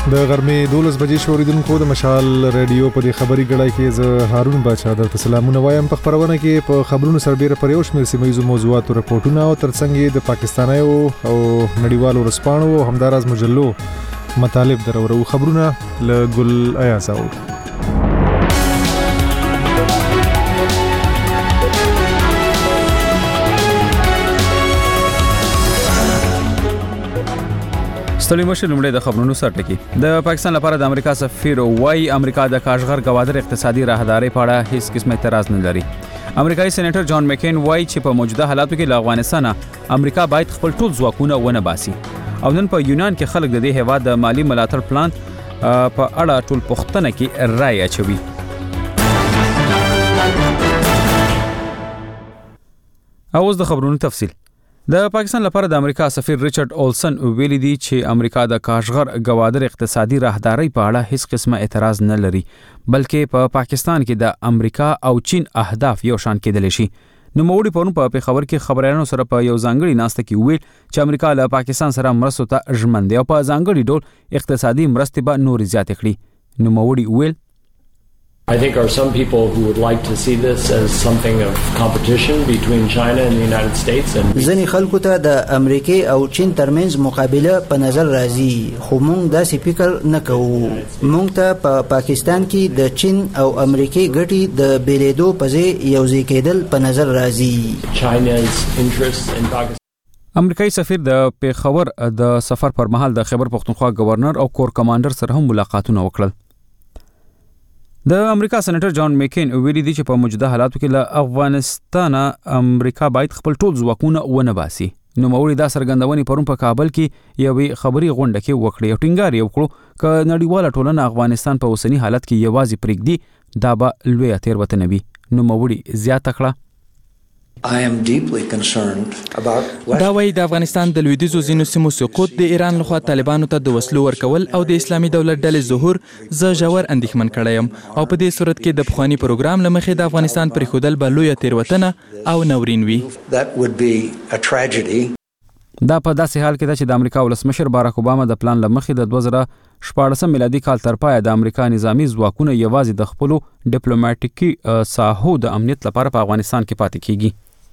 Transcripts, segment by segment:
د غرمې 12 بجې شوریدونکو د مشال ریډیو په دې خبري غړای کې ز هارون بچا درته سلامونه وایم. په خبرونه کې په خبرونو سربېره پر یو شمېر سیمه ییزو موضوعاتو راپورټونه او ترڅنګ د پاکستانیو او نړیوالو رسپانو او همدارز مجلو مطالب درورو. خبرونه له ګل ایاز او ستړي مشه لومړی د خبرونو سرټکی. د پاکستان لپاره د امریکا سفیر وايي امریکا د کاشغر گوادر اقتصادي راهداري په اړه هیڅ قسمه اعتراض نه لري. امریکایي سېنیټر جان مکین وايي چې په موجوده حالاتو کې له افغانستان امریکا باید خپل ټول ځواکونه ونه باسي. او نن په یونان کې خلک د دې هیواد د مالی ملاتړ پلان په اړه ټول پوښتنه کې رائے اچوي. اوس د خبرونو تفصیل. د پاکستان لپاره د امریکا سفیر ریچارډ اولسن ویلي دی چې امریکا د کاشغر گوادر اقتصادي راهداري په اړه هیڅ قسمه اعتراض نه لري، بلکې په پاکستان کې د امریکا او چین اهداف یو شان کېدل شي. نوموړي پرون په پیښور کې خبريالانو سره په یو ځانګړي ناسته کې ویل چې امریکا له پاکستان سره مرستو ته ژمن دی او په ځانګړي ډول اقتصادي مرستې به نور زیاتې کړي. نوموړي ویل I think there are some people who would like to see this as something of competition between China and the United States. ځینې خلکو ته د امریکای او چین ترمنځ مقابله په نظر راځي، خو موږ داسې فکر نه کوو. موږ ته په پاکستان کې د چین او امریکای ګټې د بیلیدو په ځای یوځای کېدل په نظر راځي. China's interests in Pakistan. امریکایي سفیر د پیښور د سفر پر مهال د خیبر پختونخوا گورنر او کور کمانډر سره هم ملاقاتونه وکړل. د امریکا سېنیټر جان مکین ویلي دی چې په موجوده حالاتو کې له افغانستان امریکا باید خپل ټول ځواکونه ونه باسي. نوموړي دا څرګندونې پرون په کابل کې یوې خبري غونډه کې وکړې او ټینګار یې وکړو چې نړیواله ټولنه افغانستان په اوسنی حالت کې یوازې پرېږدي دا به لویه تېروتنه وي. نوموړي زیاته کړه I am deeply concerned about دا وایي د افغانستان د لویدیځو ځینو سیمو سقوط د ایران لخوا طالبانو ته د وسلو ورکول او د اسلامي دولت ډلې ظهور زه ژور اندېښمن کړی یم او په دې صورت کې د پخواني پروګرام له مخې د افغانستان پرېښودل به لویه تېروتنه او ناورین وي. that would be a tragedy. دا په داسې حال کې ده چې د امریکا ولسمشر باراک اوباما د پلان له مخې د 2014 میلادي کال تر پایه د امریکا نظامی ځواکونه یوازې د خپلو ډیپلوماټیکي ساحو د امنیت لپاره په افغانستان کې پاتې کیږي.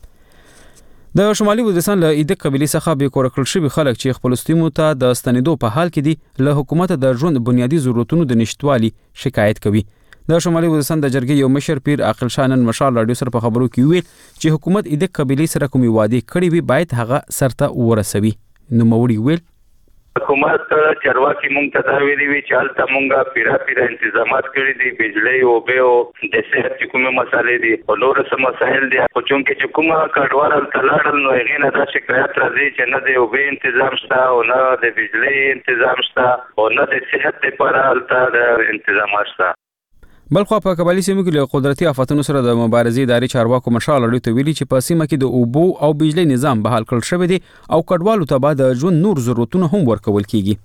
د شمالي وزیرستان له ایدک قبیلې څخه به کور کړل شوی خلک چې خپل سیمو ته د ستنېدو په حال کې دي له حکومت د ژوند بنیادی ضرورتونو د نشټوالي شکایت کوي. د شمالي وزیرستان د جرګې یو مشر پیر عاقل شانن مشال رادیو سره په خبرو کې ویل چې حکومت ایدک قبیلې سره کومي وعده کړې وي باید هغه سرته ورسوي. نوموړي ویل حکومت چرواکي مونږ ته دا ویلي وي چې هلته مونږه پیرا انتظامات کړي دي، بجلی او اوبه د صحت کومه مسالې دي او نور څه مسایل دي. خو چونکې چې کومه کډوال تلاړل نو هغې نه دا شکایت راځي چې نه د اوبه تنظیم شته او نه د بجلی تنظیم شته او نه د صحت لپاره هلته د انتظامات شته. بلخوا په قبایلی سیمو کې له قدرتي آفاتونو سره د مبارزې ادارې چارواکو مشال اړوي ته ویلي چې په سیمه کې د اوبو او بجلی نظام بحال کړل شوی دی او کډوالو ته به د ژوند نور ضرورتونه هم ورکول کیږي.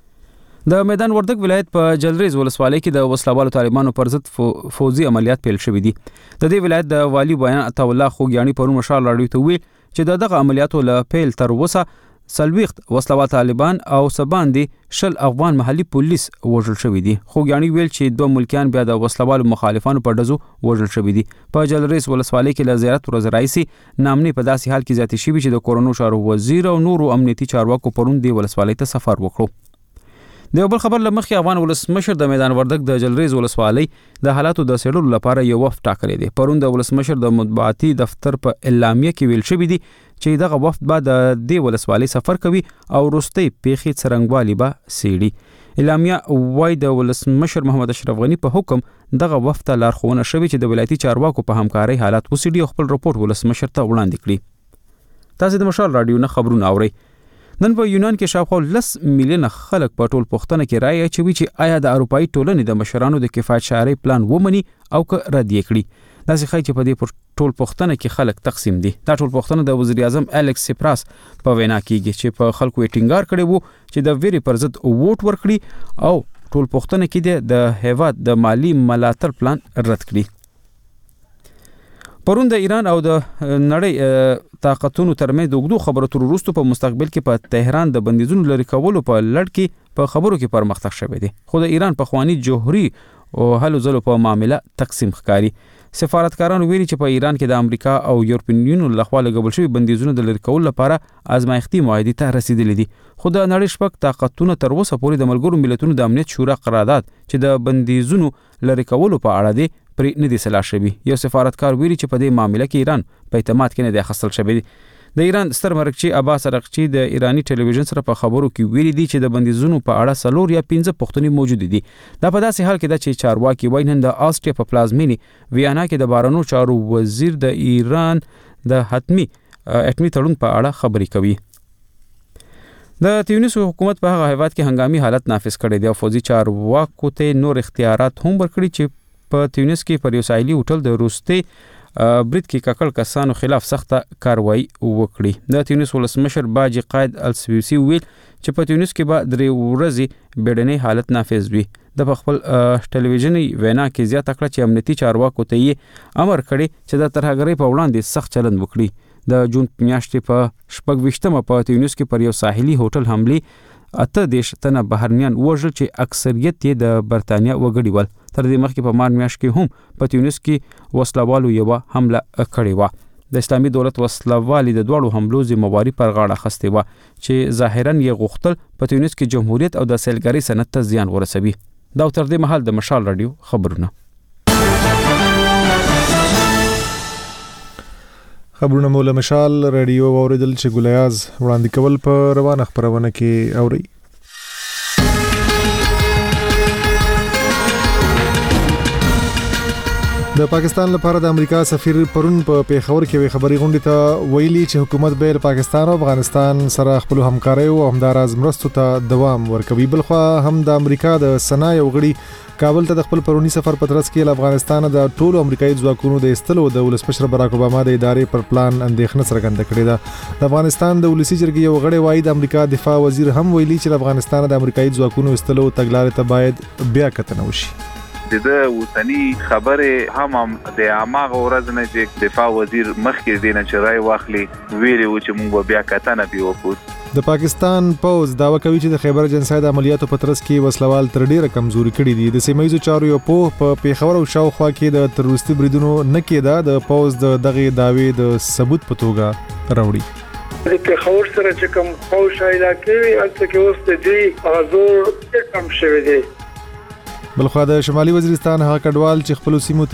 د میدان وردګ ولایت په جلریز ولسوالۍ کې د وسلوالو طالبانو پر ضد فوزي عملیات پیل شوي دي. د دې ولایت د والی بیان عطا الله خوګیانی پرون مشال اړوي ته ویل چې دغه عملیاتو له پیل تر اوسه 40 وسلوال طالبان او سباندې 20 افغان محلي پولیس وژل شوي دي. خوګیانی ویل چې دوه ملکیان بیا د وسلوالو مخالفانو په ډزو وژل شوي دي. په جلریز ولسوالۍ کې له زیارت ورځ راځي نامنې په داسې حال کې زیاتې شوي چې د کورونو چارو وزیر او نورو امنیتي چارواکو پرون دی ولسوالۍ ته سفر وکړو. د یو بل خبر لمخې افغان ولسمشر د میدان وردګ د جلریز ولسوالۍ د حالاتو د څېړلو لپاره یو وفد ټاکلی دی. پرون د ولسمشر د مطبوعاتي دفتر په اعلامیه کې ویل شوي دي چې دغه وفد به د دې ولسوالۍ سفر کوي او وروستۍ پیښې څرنګوالي به څېړي. اعلامیه وایي د ولسمشر محمد اشرف غني په حکم دغه وفد ته لارښوونه شوې چې د ولایتي چارواکو په همکارۍ حالات وڅېړي او خپل رپورټ ولسمشر ته وړاندې کړي. تاسو د مشال رادیو نه خبرونه اورئ. نن په یونان کې شاوخوا 10 میلیونه خلک په ټول پوښتنه کې رایه اچوي چې آیا د اروپایي ټولنې د مشرانو د کفایت شعاري پلان ومني او که رد یې کړي. داسې ښایي چې په دې ټول پوښتنه کې خلک تقسیم دي. دا ټول پوښتنه د وزیر اعظم الیکس سپراس په وینا کېږي چې په خلکو یې ټینګار کړی وو چې د ویرې پر ضد ووټ ورکړي او ټول پوښتنه کې د هیواد د مالی ملاتړ پلان رد کړي. پرون د ایران او د نړۍ طاقتونو ترمنځ د اوږدو خبرو تر وروسته په مستقبل کې په تهران د بندیزونو لري کولو په لړ کې په خبرو کې پرمختګ شوی دی، خو د ایران په خوانی جوهري او هلو ځلو په معاملې تقسیم ښکاري. سفارتکارانو ویلي چې په ایران کې د امریکا او یورپین یونین لخوا لګول شوی بندیزونو د لري کولو لپاره آزمایښتي معاهدې ته رسیدلې دي، خو د نړۍ شپږ طاقتونه تر اوسه پورې د ملګرو ملتونو د امنیت شورا قرارداد چې د بندیزونو لري کولو په اړه دی پرې نه دي سلا شوي. یو سفارتکار ویلي چې په دې معاملې کې ایران په اعتماد کې نه دی اخیستل شوی. د ایران ستر مرکچی عباس ارغچی د ایرانی ټلویزیون سره په خبرو کې ویلي دي چې د بندیزونو په اړه 4 یا 5 پوښتنې موجود دي. دا په داسې حال کې ده چې چارواکي وایي نن د آسټریا په پلازمینی ویانا کې د بهرنیو چارو وزیر د ایران د حتمی اټمی تړون په اړه خبرې کوي. د تیونس حکومت په هغه هیواد کې هنګامي حالت نافذ کړی دی او فوجي چارواکو ته نور اختیارات هم ورکړي چې په تیونس کې پر یو ساحلي هوټل د روستي برید کې ککړ کسانو خلاف سخته کاروایی وکړي. د تیونس ولسمشر باجی قائد السویسی ویل چې په تیونس کې به 3 ورځې بیړنی حالت نافذ وي. د خپل ټلویزیونی وینا کې زیاته کړه چې امنیتي چارواکو ته یې امر کړی چې د ترهګرۍ په وړاندې سخت چلند وکړي. د جون میاشتې په 26مه په تیونس کې پر یو ساحلي هوټل حمله 18 تنه بهرنیان وژل چې اکثریت یې د برتانیا وګړي ول. تر دې مخکې په مارچ میاشت کې هم په تیونس کې وسلوالو یو حمله کړې و. د اسلامي دولت وسلوالي د دوړو حملو ذمہواری پر غاړه اخیستې و چې ظاهرا یې غوښتل په تیونس کې جمهوریت او د سیلګرۍ صنعت ته زیان ورسوي. دا تر دې مهال د مشال رادیو خبرونه مولا مشال رادیو اوریدل چې ګلیاز وړاندې کول په روانه خبرونه کې اوري. د پاکستان لپاره د امریکا سفیر پرون په پیښور کې خبري غونډه ته ویلي چې حکومت به پاکستان او افغانستان سره خپل همکاري او همداراز مرستو ته دوام ورکوي. بلخو هم د امریکا د سنا یو غړي کابل ته د خپل پرونی سفر په ترڅ کې افغانستان د ټولو امریکایي ځواکونو د استلو د ولسمشر براک اوباما د ادارې پر پلان اندېښنه څرګنده کړې ده. د افغانستان د ولسی جرګې یو غړي وایي د امریکا دفاع وزیر هم ویلي چې افغانستان د امریکایي ځواکونو استلو تګلارې ته باید بیا کتنه وشي. د وطني خبره هم د اماغه ورځ نه چې دفاع وزیر مخکې دینه چې راي واخلي ویلي و چې موږ بیا کتنه به وکړو. د پاکستان پوز داوا کوي چې د خیبر جنساید عملیاتو په ترڅ کې وسلوال تر ډیره کمزوري کړي دي. د سیمایي چارو یو په پیښور او شاوخوا کې د تروریستي بریدونو نه کېده. د پوز دغه داوی د ثبوت په توګه راوړي. د پیښور سره چې کوم خوش علاقې البته کې اوس د دې حضور کم شوی دی. بلخو د شمالي وزیرستان هغه کډوال چې خپل سیمو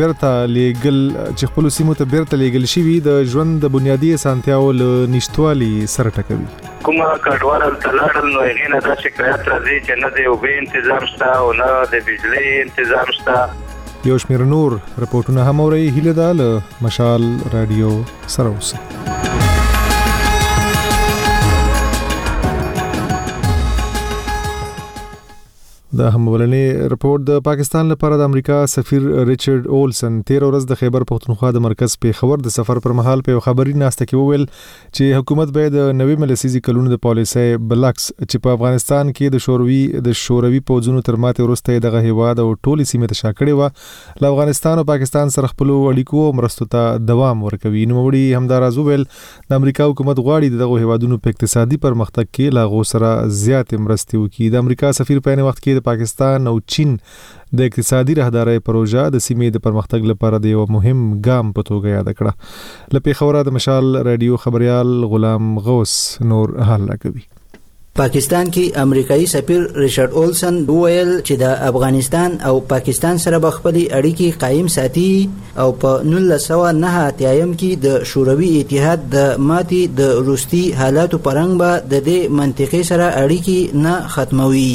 ته بیرته لیږل شوي د ژوند د بنیادی اسانتیاو له نشټوالي سره ټکوي. کومه کډوال تلاړل نو هغه نه د شکایت راځي چې نه د اوبه تنظیم شته او نه د بجلی تنظیم شته. یو شمېر نور رپورټونه هم اوري. هیله ده له مشال رادیو سره اوسئ. د همولنې رپورت د پاکستان لپاره د امریکا سفیر ریچارډ اولسن 13 ورځ د خیبر پختونخوا د مرکز پیښور د سفر پر مهال په خبري ناسته کې وویل چې حکومت به د نوې ملسيزي کلونو د پالیسي بلکس چې په افغانستان کې د شوروي پوځونو تر ماته ورسته دغه هیواد او ټولي سیمه ته شاکړې و له افغانستان او پاکستان سره خپل اړیکو او مرستو ته دوام ورکوي. نو وړي همداراز وویل د امریکا حکومت غواړي دغه هیوادونو په اقتصادي پرمختګ کې لا غو سره زیات مرستې وکړي. د امریکا سفیر په وخت کې پاکستان او چین د اقتصادي راهدارۍ پروژه د سیمې د پرمختګ لپاره د یو مهم ګام په توګه یاد کړه. له پیښوره د مشال رادیو خبريال غلام غوث نور حال راکوي. پاکستان کې امریکایي سفیر ریچارډ اولسن وویل چې د افغانستان او پاکستان سره خپل اړیکې قائم ساتي او په 1989 کې د شوروي اتحاد د ماتي د روسي حالاتو پرنګ به د دې منطقې سره اړیکې نه ختموي.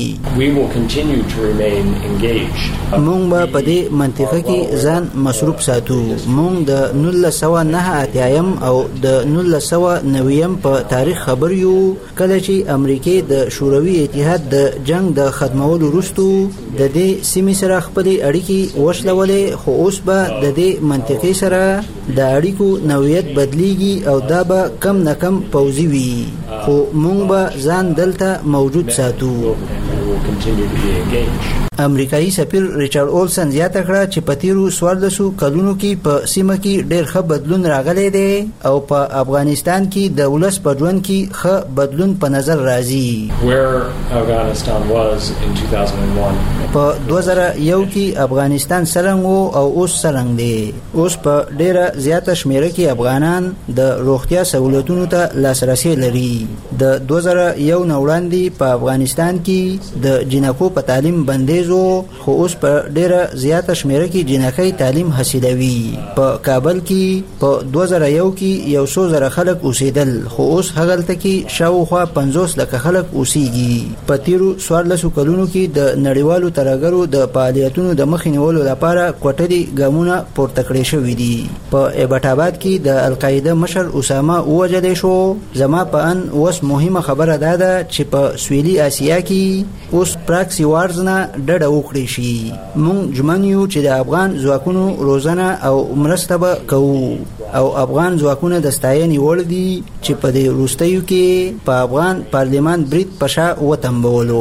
مونږ به په دې منطقه کې ځان مصروف ساتو. مونږ د 1989 او د 1990 په تاریخ خبر یو کله چې امریکا د شوروي اتحاد د جنگ د ختمولو وروسته د دې سیمې سره خپل اړیکې وشلولې، خو اوس به د دې منطقې سره د اړیکو نوعیت بدلیږي او دا به کم نه کم پوځي وي، خو مونږ به ځان دلته موجود ساتو. will continue to be engaged. امریکایي سفیر ریچارډ اولسن زیاته کړه چې په تیرو 14 کلونو کې په سیمه کې ډېر ښه بدلون راغلی دی او په افغانستان کې د ولس په ژوند کې ښه بدلون په نظر راځي. Where Afghanistan was in 2001. په 2001 کې افغانستان څرنګه وو او اوس څرنګه دی. اوس په ډېره زیاته شمیره کې افغانان د روغتیا سہولتونو ته لاسرسي لري. د 2001 نه وړاندې په افغانستان کې د جنکو په تعلیم بندیز خو اوس په ډیره زیاته شمیره کې جنکۍ تعلیم حاصلوي. په کابل کې په 2001 کې 100,000 خلک اوسېدل خو اوس هغلته کې شاوخوا 50 لک خلک اوسېږي. په تیرو 14 کلونو کې د نړیوالو ترهګرو د فعالیتونو د مخې نیولو لپاره کوټلي ګامونه پورته کړي شوي دي. په ایبټ آباد کې د القاعده مشر اسامه ووژل شو. زما په ان اوس مهمه خبره ده چې په سویلي اسیا کې اوس پراکسي وارز نه ډډه وکړي شي. مونږ ژمن یو چې د افغان ځواکونو روزنه او مرسته به کوو او افغان ځواکونه د ستاینې وړ دي چې په دې وروستیو کې په افغان پارلمان برید په شا وتمبولو.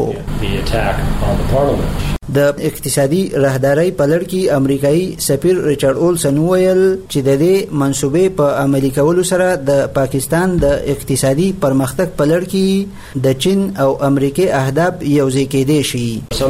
د اقتصادي راهدارۍ په لړ کې امریکایي سفیر ریچارډ اولسن وویل چې د دې منصوبې په عملي کولو سره د پاکستان د اقتصادي پرمختګ په لړ کې د چین او امریکای اهداف یوځای کېدای شي.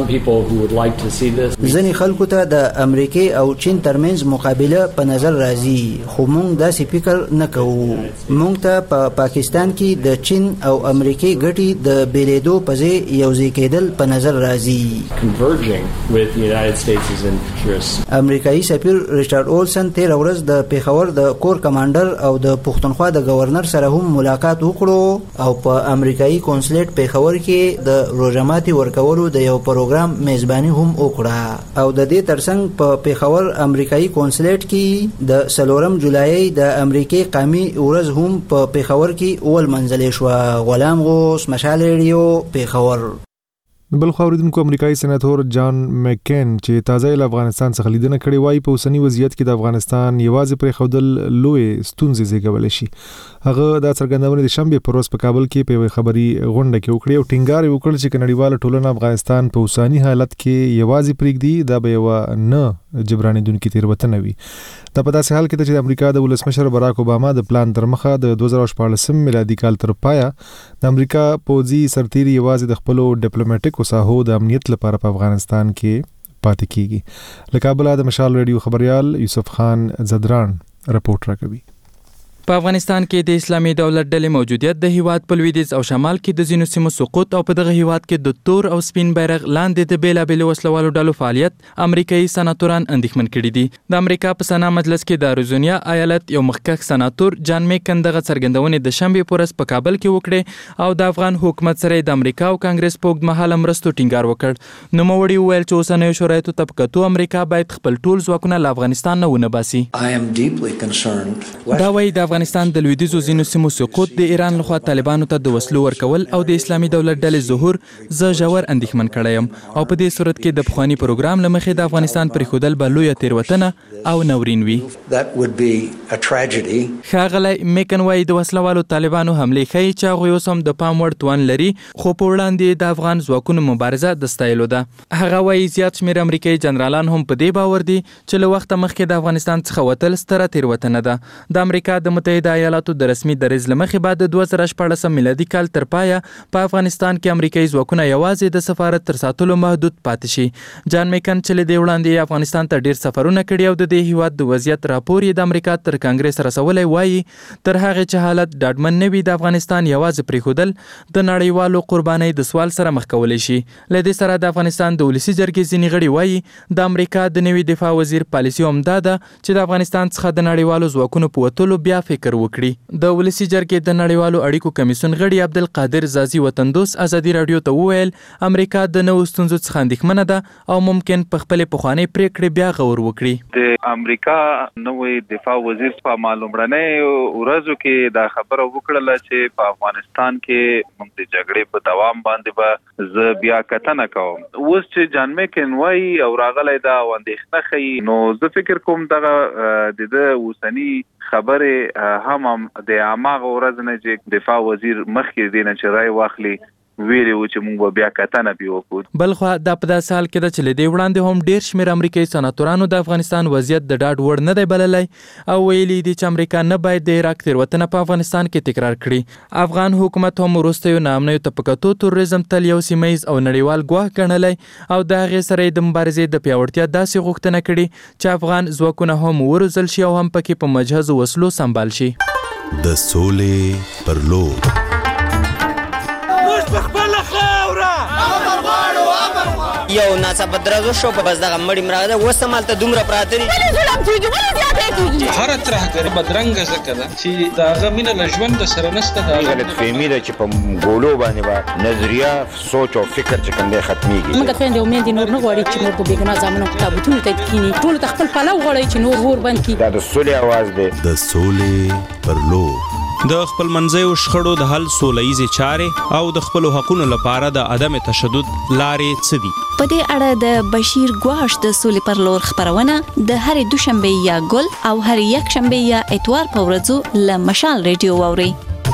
ځینې خلکو ته د امریکای او چین ترمنځ مقابله په نظر راځي خو موږ داسې فکر نه کوو. موږ ته په پاکستان کې د چین او امریکای ګټې د بیلېدو په ځای یوځای کېدل په نظر راځي. with the United States' interests. امریکایي سفیر ریچارډ اولسن تیر ورځ د پیښور د کور کمانډر او د پښتونخوا د گورنر سره هم ملاقات وکړو او په امریکایي کنسولیټ پیښور کې د روزماتي ورکولو د یو پروګرام میزبانی هم وکړه او د دې ترڅنګ په پیښور امریکایي کنسولیټ کې د 4 جولای د امریکای قومي ورځ هم په پیښور کې اول منځلې شو. غلام غوث مشال ریډیو پیښور. بل خو اوریدونکو امریکایي سېناتور جان مکین چې تازه له افغانستان څخه لیدنه کړې وای په اوسنی وضعیت کې د افغانستان یوازې پرې خودل لوی ستونزې زیږولې شي. هغه د څرګندونې د شنبه پر ورځ په کابل کې په خبري غونډه کې وکړي او ټینګار وکړ چې نړیواله ټولنه افغانستان په اوسنی حالت کې یوازې پرېږدي دا به یو نه جبرانېدونکو تیروتنه وي. دا په داسې حال کې چې د امریکا د ولسمشر باراک اوباما د پلان تر مخه د 2014 میلادي کال تر پایا د امریکا پوځي سرتیري یوازې د خپل ډیپلوماټیک وساحو د امنیت لپاره په افغانستان کې پاتې کیږي. له کابل د مشال ریډیو خبريال یوسف خان زدران رپورټ راکوي. په افغانستان کې د اسلامي دولت ډلې موجودیت د هیواد په لویدیځ او شمال کې د ځینو سیمو سقوط او په دغه هیواد کې د تور او سپین بیرغ لاندې د بیلابېلو وسلوالو ډلو فعالیت امریکایي سناتوران اندېښمن کړي دي. د امریکا په سنا مجلس کې د اریزونا ایالت یو مخکښ سناتور جان میکن دغه څرګندونې د شنبه په ورځ په کابل کې وکړې او د افغان حکومت سره د امریکا او کانګرس په اوږدمهاله مرستو ټینګار وکړ. نوموړي وویل چې اوسنیو شرایطو ته په کتو امریکا باید خپل ټول ځواکونه له افغانستان نه ونه باسي. دا وایي د افغانستان د لویدیځو ځینو سیمو سقوط د ایران لخوا طالبانو ته د وسلو ورکول او د اسلامي دولت ډلې ظهور زه ژور اندېښمن کړی یم او په دې صورت کې د پخواني پروګرام له مخې د افغانستان پرېښودل به لویه تېروتنه او ناورین وي. ښاغلی میکن وایي د وسلوالو طالبانو حملې ښیي چې هغوی اوس هم د پام وړ توان لري خو په وړاندې د افغان ځواکونو مبارزه د ستایلو ده. هغه وایي زیات شمېر امریکایي جنرالان هم په دې باور دي چې له وخته مخکې د افغانستان څخه وتل ستره تېروتنه ده. د امریکا د متحده ایالاتو د رسمي دریځ له مخې بعد د 2014 میلادي کال تر پایه په افغانستان کې امریکایي ځواکونه یوازې د سفارت تر ساتلو محدود پاتې شي. جان میکن چې له دې وړاندې افغانستان ته ډیر سفرونه کړي او د دې هیواد د وضعیت راپور یې د امریکا تر کانګرس رسولی وایي تر هغې چې حالت ډاډمن نه وي د افغانستان یوازې پرېښودل د نړیوالو قربانۍ د سوال سره مخ کولی شي. له دې سره د افغانستان د ولسي جرګې ځینې غړي وایي د امریکا د نوي دفاع وزیر پالیسي همدا ده چې د افغانستان څخه د نړیوالو ځواکونو په وتلو بیا فکر وکړي. د ولسي جرګې د نړیوالو اړیکو کمیسیون غړي عبدالقادر زازي وطندوس ازادي رادیو ته وویل امریکا د نوو ستونزو څخه اندېښمنه ده او ممکن په خپلې پخوانۍ پرېکړې بیا غور وکړي. د امریکا نوی دفاع وزیر په معلومړنۍ ورځو کې دا خبره وکړله چې په افغانستان کې موږ د جګړې په دوام باندې به زه بیا کتنه کوم. اوس چې جان میکن وایي او راغلی دا اندېښنه ښیي نو زه فکر کوم دغه د ده اوسني خبرې هم د هماغه ورځ نه چې دفاع وزیر مخکې دی نه چې رای واخلي ویری و چې موږ بیا کتنه پیوکو. بلخو د په داسې حال کې د چې لدی وړاندې هم ډیر شمېر امریکایي سناتورانو د افغانستان وضعیت د ډاډ وړ نه دی بللی او ویلي دي چې امریکا نه باید د عراق تېروتنه په افغانستان کې تکرار کړي. افغان حکومت هم وروستیو ناامنیو ته په کتو تروریزم تل یو سیمه او نړیوال ګواښ ګڼلی او د هغې سره د مبارزې د پیاوړتیا داسې غوښتنه کړې چې افغان ځواکونه هم وروزل شي او هم پکې په مجهزو وسلو سمبال شي. د سولې پر لور یو ناڅاپه درزو شو په بس دغه مړی مراغه وسه مالته دومره پراته دي هر ترهګر بدرنګ زکه ده چې داغه مینه له ژوند سره نسته دا غلط فهمي ده چې په ګولو باندې با نظریه سوچ او فکر چې کوم دی ختميږي. موږ ته د امید نور نه غواړي چې نور په بیګنا ځامنو کتابونه ته کینی ټول خپل پلو غواړي چې نور ور باندې کی دا د سولې आवाज دی. د سولې پر لور د خپل منځیو شخړو د حل سولهییزې چارې او د خپلو حقونو لپاره د عدم تشدد لارې څه دي؟ په دې اړه د بشیر ګواش د سولې پر لور خبرونه د هرې دوشنبه یا ګل او هر یک شنبه یا اتوار په ورځو له مشال ریډیو واورئ.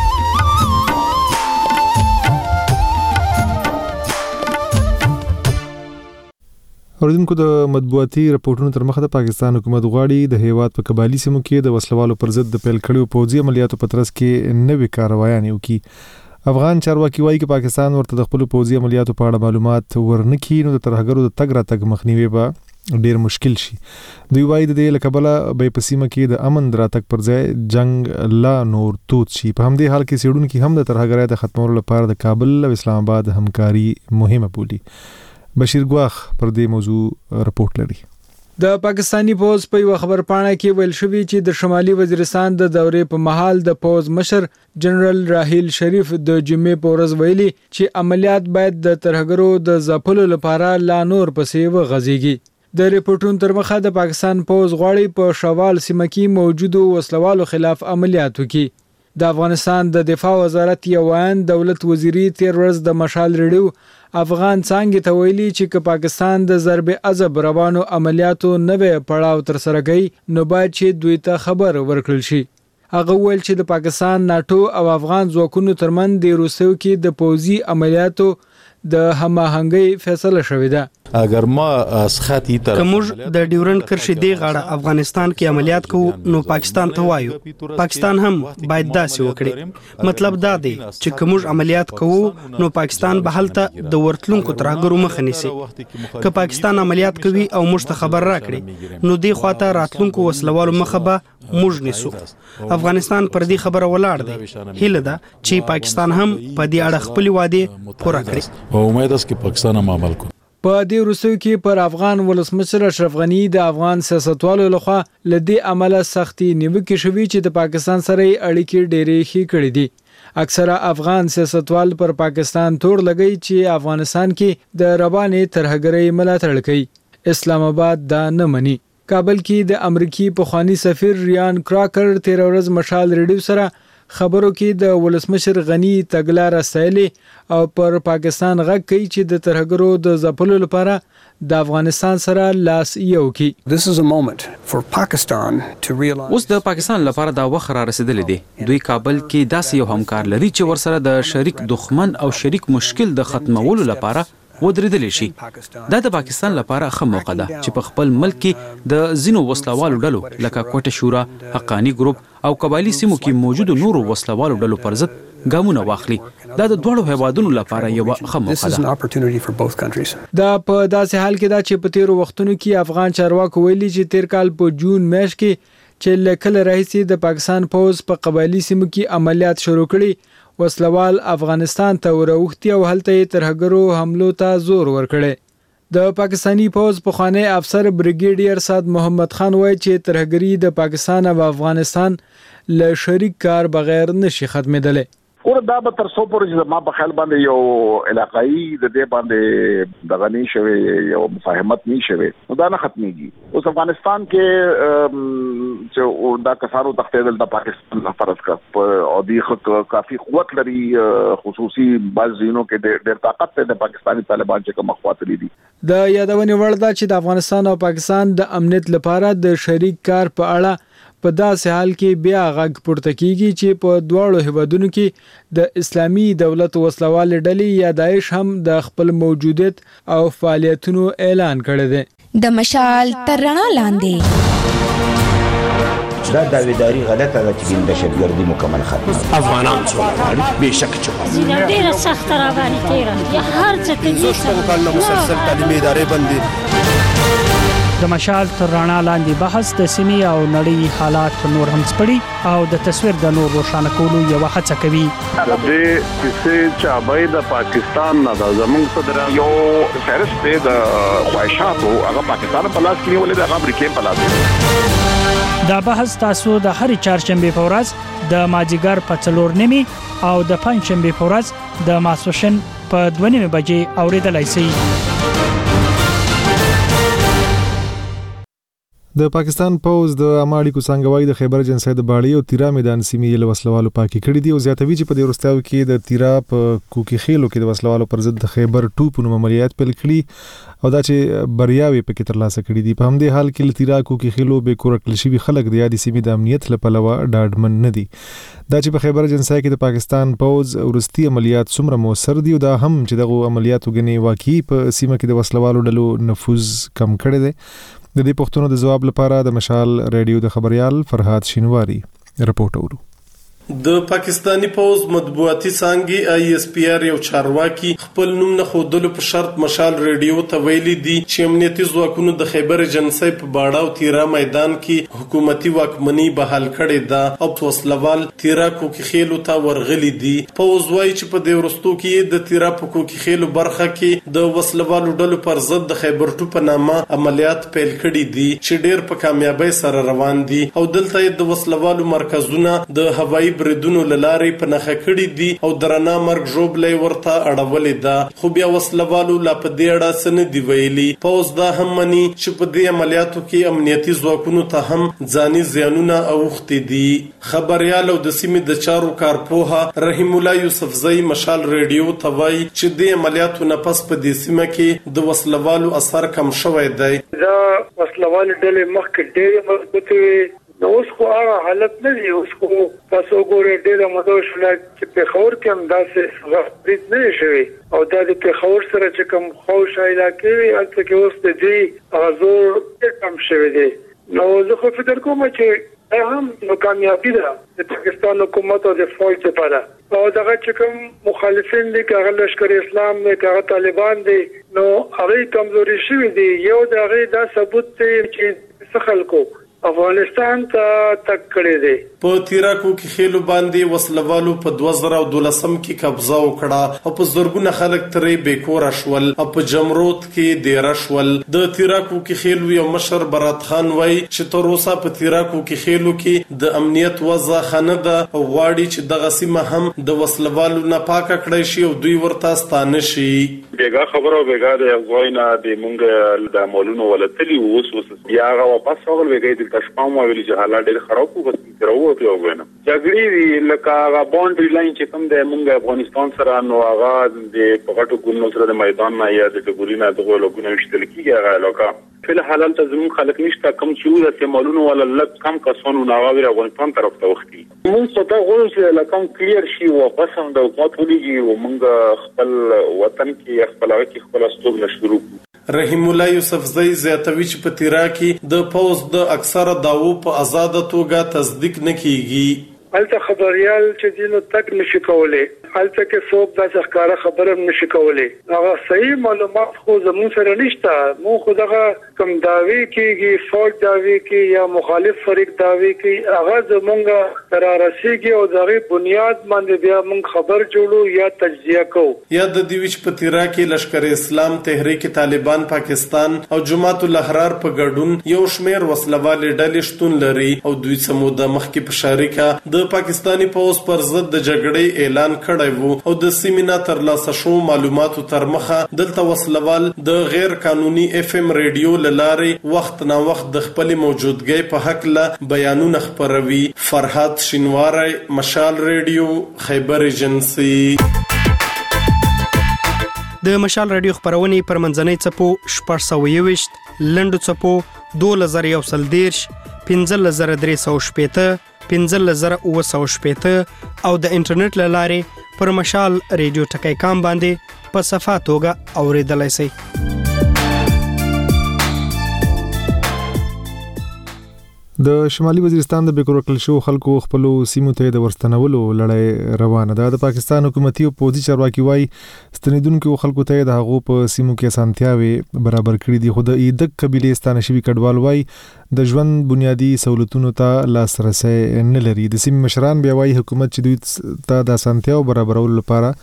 اوریدونکو د مطبوعاتي راپورټونو تر مخه د پاکستان حکومت غواړي د هیواد په قبایلی سیمو کې د وسلوالو پر ضد د پیل کړیو پوځي عملیاتو په ترڅ کې نوې کاروایانې وکړي. افغان چارواکي وایي چې پاکستان ورته د خپل پوځي عملیاتو په اړه معلومات ورنکړي نو د ترهګرو د تګ راتګ مخنیوي به ډیر مشکل شي. دوی وایي د دې له کبله به په سیمه کې د امن راتګ پر ځای جنگ لا نور تود شي. په همدې حال کې څېړونکي هم د ترهګرۍ د ختمولو لپاره د کابل او اسلام آباد همکاري مهمه بولي. بشیر ګواخ پر دې موضوع رپورټ لري. د پاکستانی پوز په یو خبرپاڼه کې ویل شوی چې د شمالي وزیرستان د دورې په محل د پوز مشر جنرال راحیل شریف د جمعې په ورځ ویلي چې عملیات باید د ترهګرو د ځپلو لپاره لا نور پسې وغځيږي. د ریپورتونو تر مخه د پاکستان پوز غواړي په شوال سیمه کې موجودو وسلوالو خلاف عملیات وکړي. د افغانستان د دفاع وزارت یوان دولت وزیری تیر ورځ د مشال ریډیو افغان څنګه ته ویلي چې پاکستان د ضرب عذاب روانو عملیاتو نوې پړاو تر سره کوي نو باید چې دوی ته خبر ورکړل شي. هغه ویل چې د پاکستان ناتو او افغان ځواکونو ترمن د روسیو کې د پوځي عملیاتو د هماهنګي فیصله شوې ده. اگر ما از خطی طرف کومج د ډیورنډ کرښې دی غاړه افغانستان کې عملیات کوو نو پاکستان ته وایو پاکستان هم باید داسې وکړي. مطلب دا دی چې کومج عملیات کوو نو پاکستان به هلته د ورتلونکو ترهګرو مخه نیسي. که پاکستان عملیات کوي او موږ ته خبر راکړي نو دی خواته راتلونکو وسلوالو مخه به موږ نیسو. افغانستان پر دې خبره ولاړ دی. هیله ده چې پاکستان هم په دې اړه خپل وعده پوره کړي او امید است که پاکستان هم عمل کوي. په دې روسیو کې پر افغان ولسمشر اشرف غنی د افغان سیاستوالو لخوا لدی عمله سختي نیوکه شوې چې د پاکستان سره اړیکې ډېرې ښې کړې دي. اکثره افغان سیاستوال پر پاکستان تور لګی چې افغانستان کې د روانې ترهګرۍ ملاتړ کوي. اسلام آباد دا نه مني. کابل کې د امریکای پخوانی سفیر ریان کراکر تیر ورځ مشال ریډیو سره خبرو کې د ولسمشر غنی تګلار استایلی او پر پاکستان غږ کوي چې د ترهګرو د ځپلو لپاره د افغانستان سره لاس یو کی. اوس د پاکستان لپاره دا وخت را رسیدلی دی. دوی کابل کې داسې یو همکار لري چې ورسره د شریک دښمن او شریک مشکل د ختمولو لپاره ودرېدلی شي. دا د پاکستان لپاره ښه موقع ده چې په خپل ملک کې د ځینو وسلوالو ډلو لکه کوټه شورا، حقانی ګروپ او قبایلی سیمو کې موجودو نورو وسلوالو ډلو پر ضد ګامونه واخلي. دا د دوړو هیوادونو لپاره یو ښه موقع ده. دا په داسې حال کې ده چې په تیرو وختونو کې افغان چارواکو ویلي چې تیر کال په جون میاشت کې چې لکه راهیسې د پاکستان پوز په قبایلی سیمو کې عملیات شروع کړي وسلوال افغانستان ته وروختي او هلته ترهګرو حملو ته زور ورکړي. د پاکستانی پوز پخوانی افسر بریګیډیر سعد محمد خان وایي چې ترهګری د پاکستان او افغانستان له شریک کار بغیر نشي ختمېدلی. دا به تر څو پورې ما په خیال باندې یو علاقائی د دې باندې دغه نه شوی یو مفاهمت نه شوی نو دا نه ختميږي. اوس افغانستان کې چې دا کسانو تختیدل د پاکستان فرض کا او دی کافي قوت لري خصوصي بازینو کې ډېر طاقت ته د پاکستاني طالبان چې کوم خواطري دي. د یادونې وړ ده چې د افغانستان او پاکستان د امنیت لپاره د شریک کار په اړه په داسې حال کې بیا غږ پورته کیږي چې په دواړو هیوادونو کې د اسلامي دولت وسلوال ډلې یا داعش هم د خپل موجودیت او فعالیتونو اعلان کړی دی د مشال تر رڼا لاندې دا داویداری غلطه ده چې دهشتګردي مکمل ختمه افغانان څومره بهشکه چې ډیره سخت را باندې تیره یا هر څه کې څه کال مسلسل تعلیمي ادارې بندي د مشال تر رڼا لاندې بحث د سیمې او نړۍ حالات نور هم سپړي او د تصویر د نور روښانه کولو یو هڅه کوي د دې چې چابای د پاکستان نه د زمونږ صدر یو فهرست د خواهشاتو هغه پاکستان په لاس کې ولې د امریکای په لاس دا بحث تاسو د هر چهارشنبه په ورځ د ماجیګر په 4:30 او د پنځشنبه په ورځ د ماسوشن په 2:30 بجې اوریدلای شئ. د پاکستان پوز د اماړیکو څنګهوي د خیبر جنسای د باړی او تیرا میدان سیمې له وسلوالو پاکي کړي دي او زیاتوي چې په دې ورستاو کې د تیرا په کوکي خېلو کې د وسلوالو پر ضد د خیبر 2 په عملیات پیل کړي او دا چې بریاوي پکې ترلاسه کړي دي. په همدې حال کې تیرا کوکي خېلو به کورکل شي خلک د یادي سیمې د امنیت لپاره ډاډمن نه دي. دا چې په خیبر جنسای کې د پاکستان پوز ورستي عملیات څومره موثر دي او دا هم چې دغه عملیاتو غني واقعي په سیمه کې د وسلوالو ډلو نفوذ کم کړي دي. د دې پښتنو د جواب لپاره د مشال ریډیو د خبريال فرهاد شینواری رپورټ اورو. د پاکستانی پوز مطبوعاتي څانګې ISPR یو چارواکي خپل نوم نه خودلو په شرط مشال ریډیو ته ویلي دي چې امنیتي ځواکونو د خیبر جنسای په باړه او تیرا میدان کې حکومتي واکمنۍ بحال کړې ده او وسلوال تیرا کوکي خېلو ته ورغلي دي. پوز وايي چې په دې ورستو کې د تیرا په کوکي خېلو برخه کې د وسلوالو ډلو پر ضد د خیبر 2 په نامه عملیات پیل کړي دي چې ډېر په کامیابی سره روان دي او دلته د وسلوالو مرکزونه د هوایي بریدونو لارې په نخښه کړي دي او درنه مرګ ژوبلې ورته اړولې ده خو بیا وسلوالو لا په دې اړه څه نه دی ویلي. پوز دا هم مني چې په دې عملیاتو کې امنیتي ځواکونو ته هم ځاني زیانونه اوښتي دي. خبريال او د سیمې د چارو کارپوها رحیم الله یوسفزئی مشال ریډیو ته وایي چې د عملیاتو نه پس په دې سیمه کې د وسلوالو اثر کم شوی دی. دا وسلوال ډلې مخکې ډېر مضبوطې نو اوس خو هغه حالت نه دی. اوس خو تاسو ګورئ ډېر مدوشله چې په خور کې هم داسې غفرت نه شوی او دا د په خور سره چې کوم خوش علاقې البته کې اوس د دې ازور کم شوی دی. نو زه خو فکر کوم چې هم نو کامیابی ده د پاکستان حکومت او د فوج لپاره او دغه چې کوم مخالفین دي که لشکر اسلام نه که طالبان دي نو هغه کمزوري شوی دي. یو دغه دا ثبوت دی چې څه خلکو افغانستان ته تک کړی دی. په تیرا کوکي خېلو باندې وسلوالو په 2012 کې قبضه وکړه او په زرګونه خلک ترې بیکور شول او په جمروت کې ډیر شول. د تیرا کوکي خېلو یو مشر برات خان وای چې تر اوسه په تیرا کوکي خېلو کې د امنیت وضع خنه ده او غواړي چې دغه سیمه هم د وسلوالو نه پاکه کړی شي او دوی ورته ستانه شي. بیګا خبرو بیګا د غوینا د مونږ د مولونو ولتلی اوس بیا غو واپس اول بیګا د شپام ویل چې حالات ډېر خراب وو بس ترو ته وګنه جګړې لکه هغه باونډري لاین چې کوم د مونږ افغانستان سره نو هغه د پغټو ګونو سره د میدان نه یا د ګولینا دغه لګونه مشتل کیږي هغه علاقه فل حالات زمون خلک نشته کم چې د استعمالونو ولا لک کم کسانو ناوی افغانستان طرف ته وختي مونږ څه ته غواړو چې لکم کلیر شي واپس هم د حکومت ولېږي او مونږ خپل وطن کې خپل هغه خپل استوګ شروع. رحیم الله یوسفزئی زیاتوي چې په تیرا کې د پوز د اکثره داوو په آزاد توګه تصدیق نه کیږي. الته خبريال چې دینو تک نشي کولای الته کې څوک د ښکارا خبره نشي کولای. هغه صحیح معلومات خو زموږ سره نشته. مو خو دغه کوم داوی کیږي فوج داوی کوي یا مخالف فریق داوی کوي هغه زمونږ تر رسیدي او دغه بنیاد باندې بیا مونږ خبر جوړو یا تجزیه کوو. یا د دیوچ په تیرا کې لشکر اسلام تحریک طالبان پاکستان او جماعت الاحرار په ګډون یو شمیر وسلوال ډلې شتون لري او دوی سموده مخکې په شریکه د پاکستانی پوز پر ضد د جګړې اعلان کړی وو او د سیمینا تر لاسه شو معلوماتو تر مخه دلته وسلوال د غیر قانوني FM ریډیو لارې وخت نا وخت د خپل موجودګۍ په حق له بیانونه خبروي. فرهاد شینواری مشال ریډیو خیبر ایجنسی. د مشال رادیو خبرونه پر منځنۍ چپو 421 لندو چپو 2013 15315 15915 او د انټرنیټ له لارې پر مشال ریډیو ټکی کام باندې په صفه توګه اوریدلای شئ. د شمالي وزیرستان د بیکور کل شو خلکو خپل سیمو ته د ورستنولو لړۍ روانه ده. د پاکستان حکومتي او پوځي چارواکي وايي ستنیدونکو خلکو ته د هغو په سیمو کې اسانتیاوي برابر کړې دي. خو د ایدک قبيله ستانه شوی کډوال وايي د ژوند بنیادی سہولتونو ته لاسرسي نه لري. د سیمې مشران بیا وايي حکومت چې دوی ته د اسانتیاو برابرولو لپاره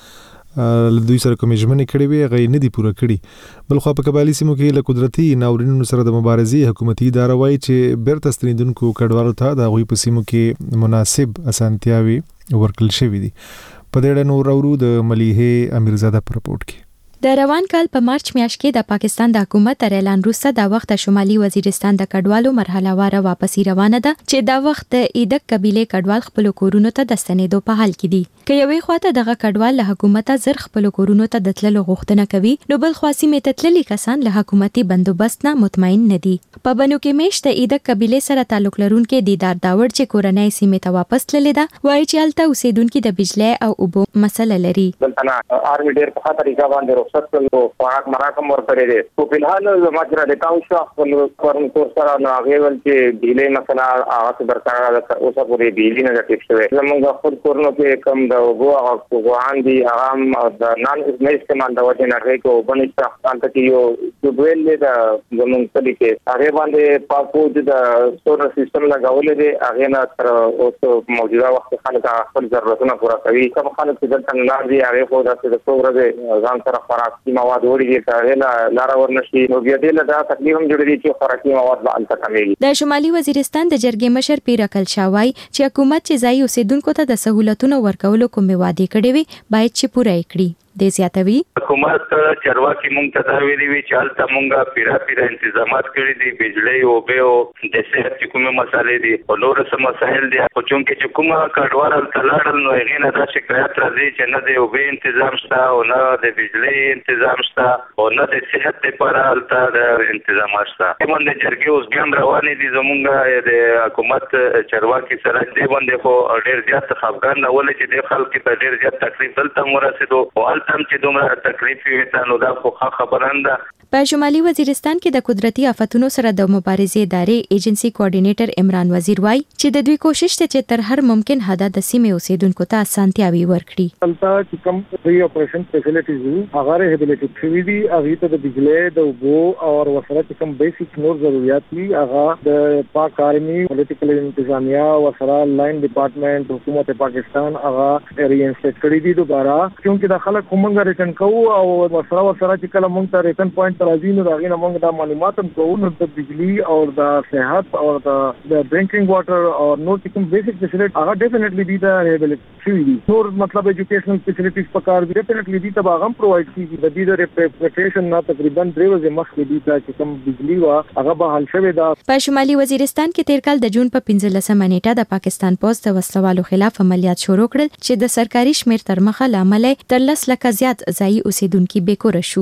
دوی سره کومې ژمنې کړې وي هغه نه دي پوره کړي. بل خو په قبایلی سیمو کې له قدرتي ناورینونو سره د مبارزې حکومتي اداره وايي چې بیرته ستنیدونکو کډوالو ته د هغوی په سیمو کې مناسب اسانتیاوي ورکړل شوې دي. په دې اړه نور اورو د ملیحه امیرزاده په رپورټ کې. د روان کال په مارچ میاشت کې د پاکستان د حکومت تر اعلان وروسته د وخت شمالي وزیرستان د کډوالو مرحله واره واپسی روانه ده چې د وخت د ایدک قبيله کډوال خپل کورونو ته د ستنېدو په حال کې دي. که یوې خواته دغه کډوال له حکومت زر خپل کورونو ته د تللو غوښتنه کوي نو بل خاصي متتللي کسان له حکومتي بندوبست نه مطمئن نه دي. په بنو کې میشت د ایدک قبيله سره تعلق لرونکو دیدار داور چې کورنۍ سیمه ته واپس تللې ده وایي چې هلته اوسیدونکو د بجلی او اوبو مسله لري. دلته آرمي ډېر په خاطر طریقه باندې رخصت کړو فقط مراکم ورکړي دي. په بلحال زماجره د تاو شو خپل کورن کور سره نو هغه ول چې بجلی مسله هغه برقرار ده اوسه پورې بجلی نه ټیک شوی. زموږ خپل کورنو کې کم د اوبو هغه غوان دي هغه د نان استعمال د وجه نه کوي او بنې ځان ته یو دوبل د زموږ په کې هغه باندې پاکوج د سولر سیستم لګولې دي هغه نه تر اوس موجوده وخت خلک خپل ضرورتونه پوره کوي. کوم خلک چې دلته نه دي هغه خو د څوګره ځان سره خوراکي مواد وړي دي هغه لار ورنشي نو بیا دې له دا تکلیف هم جوړېږي چې خوراکي مواد به الته کمیږي. د شمالي وزیرستان د جرګې مشر پیر اکل شاوای چې حکومت چې ځای اوسیدونکو ته د سہولتونو ورکولو کوم وعده کړې وي باید چې پوره کړي. د زیاتوي حکومت چرواکي مونږ ته دا ویلي وی چې حالت مونږه پیرا انتظامات کړی دي بجلی او به او د صحت کومه مسالې دي او نور څه مسایل دي خو چې کومه کډوال تلاړل نو هغه نه دا شکایت راځي چې نه د او به تنظیم شته او نه د بجلی تنظیم شته او نه د صحت لپاره الته د تنظیمات شته. موږ د جرګې اوس ګام روانې دي زمونږه د حکومت چرواکي سره دې باندې خو ډېر زیات خفګان نه ولې چې د خلکو ته ډېر زیات تکلیف دلته ورسېدو او هم چې دومره تکلیف وي نو دا خو خبرنده. په شمالي وزیرستان کې د قدرتي آفتونو سره د مبارزې ادارې ایجنسي کوارډینیټر عمران وزیر وایي چې د دوی کوشش ته چې تر هر ممکن حده د سیمې اوسیدونکو ته اسانتیاوي ورکړي. البته چې کوم ری اپریشن فیسیلیټیز هغه ریهابیلیټیټ شوي دي هغه ته د بجلی د اوبو او ورسره چې کوم بیسیک نور ضرورت دي هغه د پاک آرمي پولیټیکل انتظامیه ورسره لاین ډپارټمنټ حکومت پاکستان هغه ریانسټیټ کړی دي دوباره چې د خلک کومه ریټن کوو او ورسره چې کله مونږ ته ریټن پوینټ راځي نو داغه موږ د معلومات هم کوو نو د بجلی او د صحت او د ډرینکینګ واټر او نو کوم بیسیک فیسیلیټي هغه ډیفینیټلی دي د ریهابیلیټیشن شوي دي. نور مطلب ایجوکیشنل فیسیلیټیز پکار دي ډیفینیټلی دي تبا هم پرووایډ کیږي د دې د ریپریپریشن نه تقریبا 3 ورځې مخکې دي چې کوم بجلی وا هغه به حل شوی دا. په شمالي وزیرستان کې تیر کال د جون په 15 نیټه د پاکستان پوز د وسلوالو خلاف عملیات شروع کړل چې د سرکاري شمیر تر مخه لامل تر 10 لک زیات ځای اوسیدونکو بیکور شو.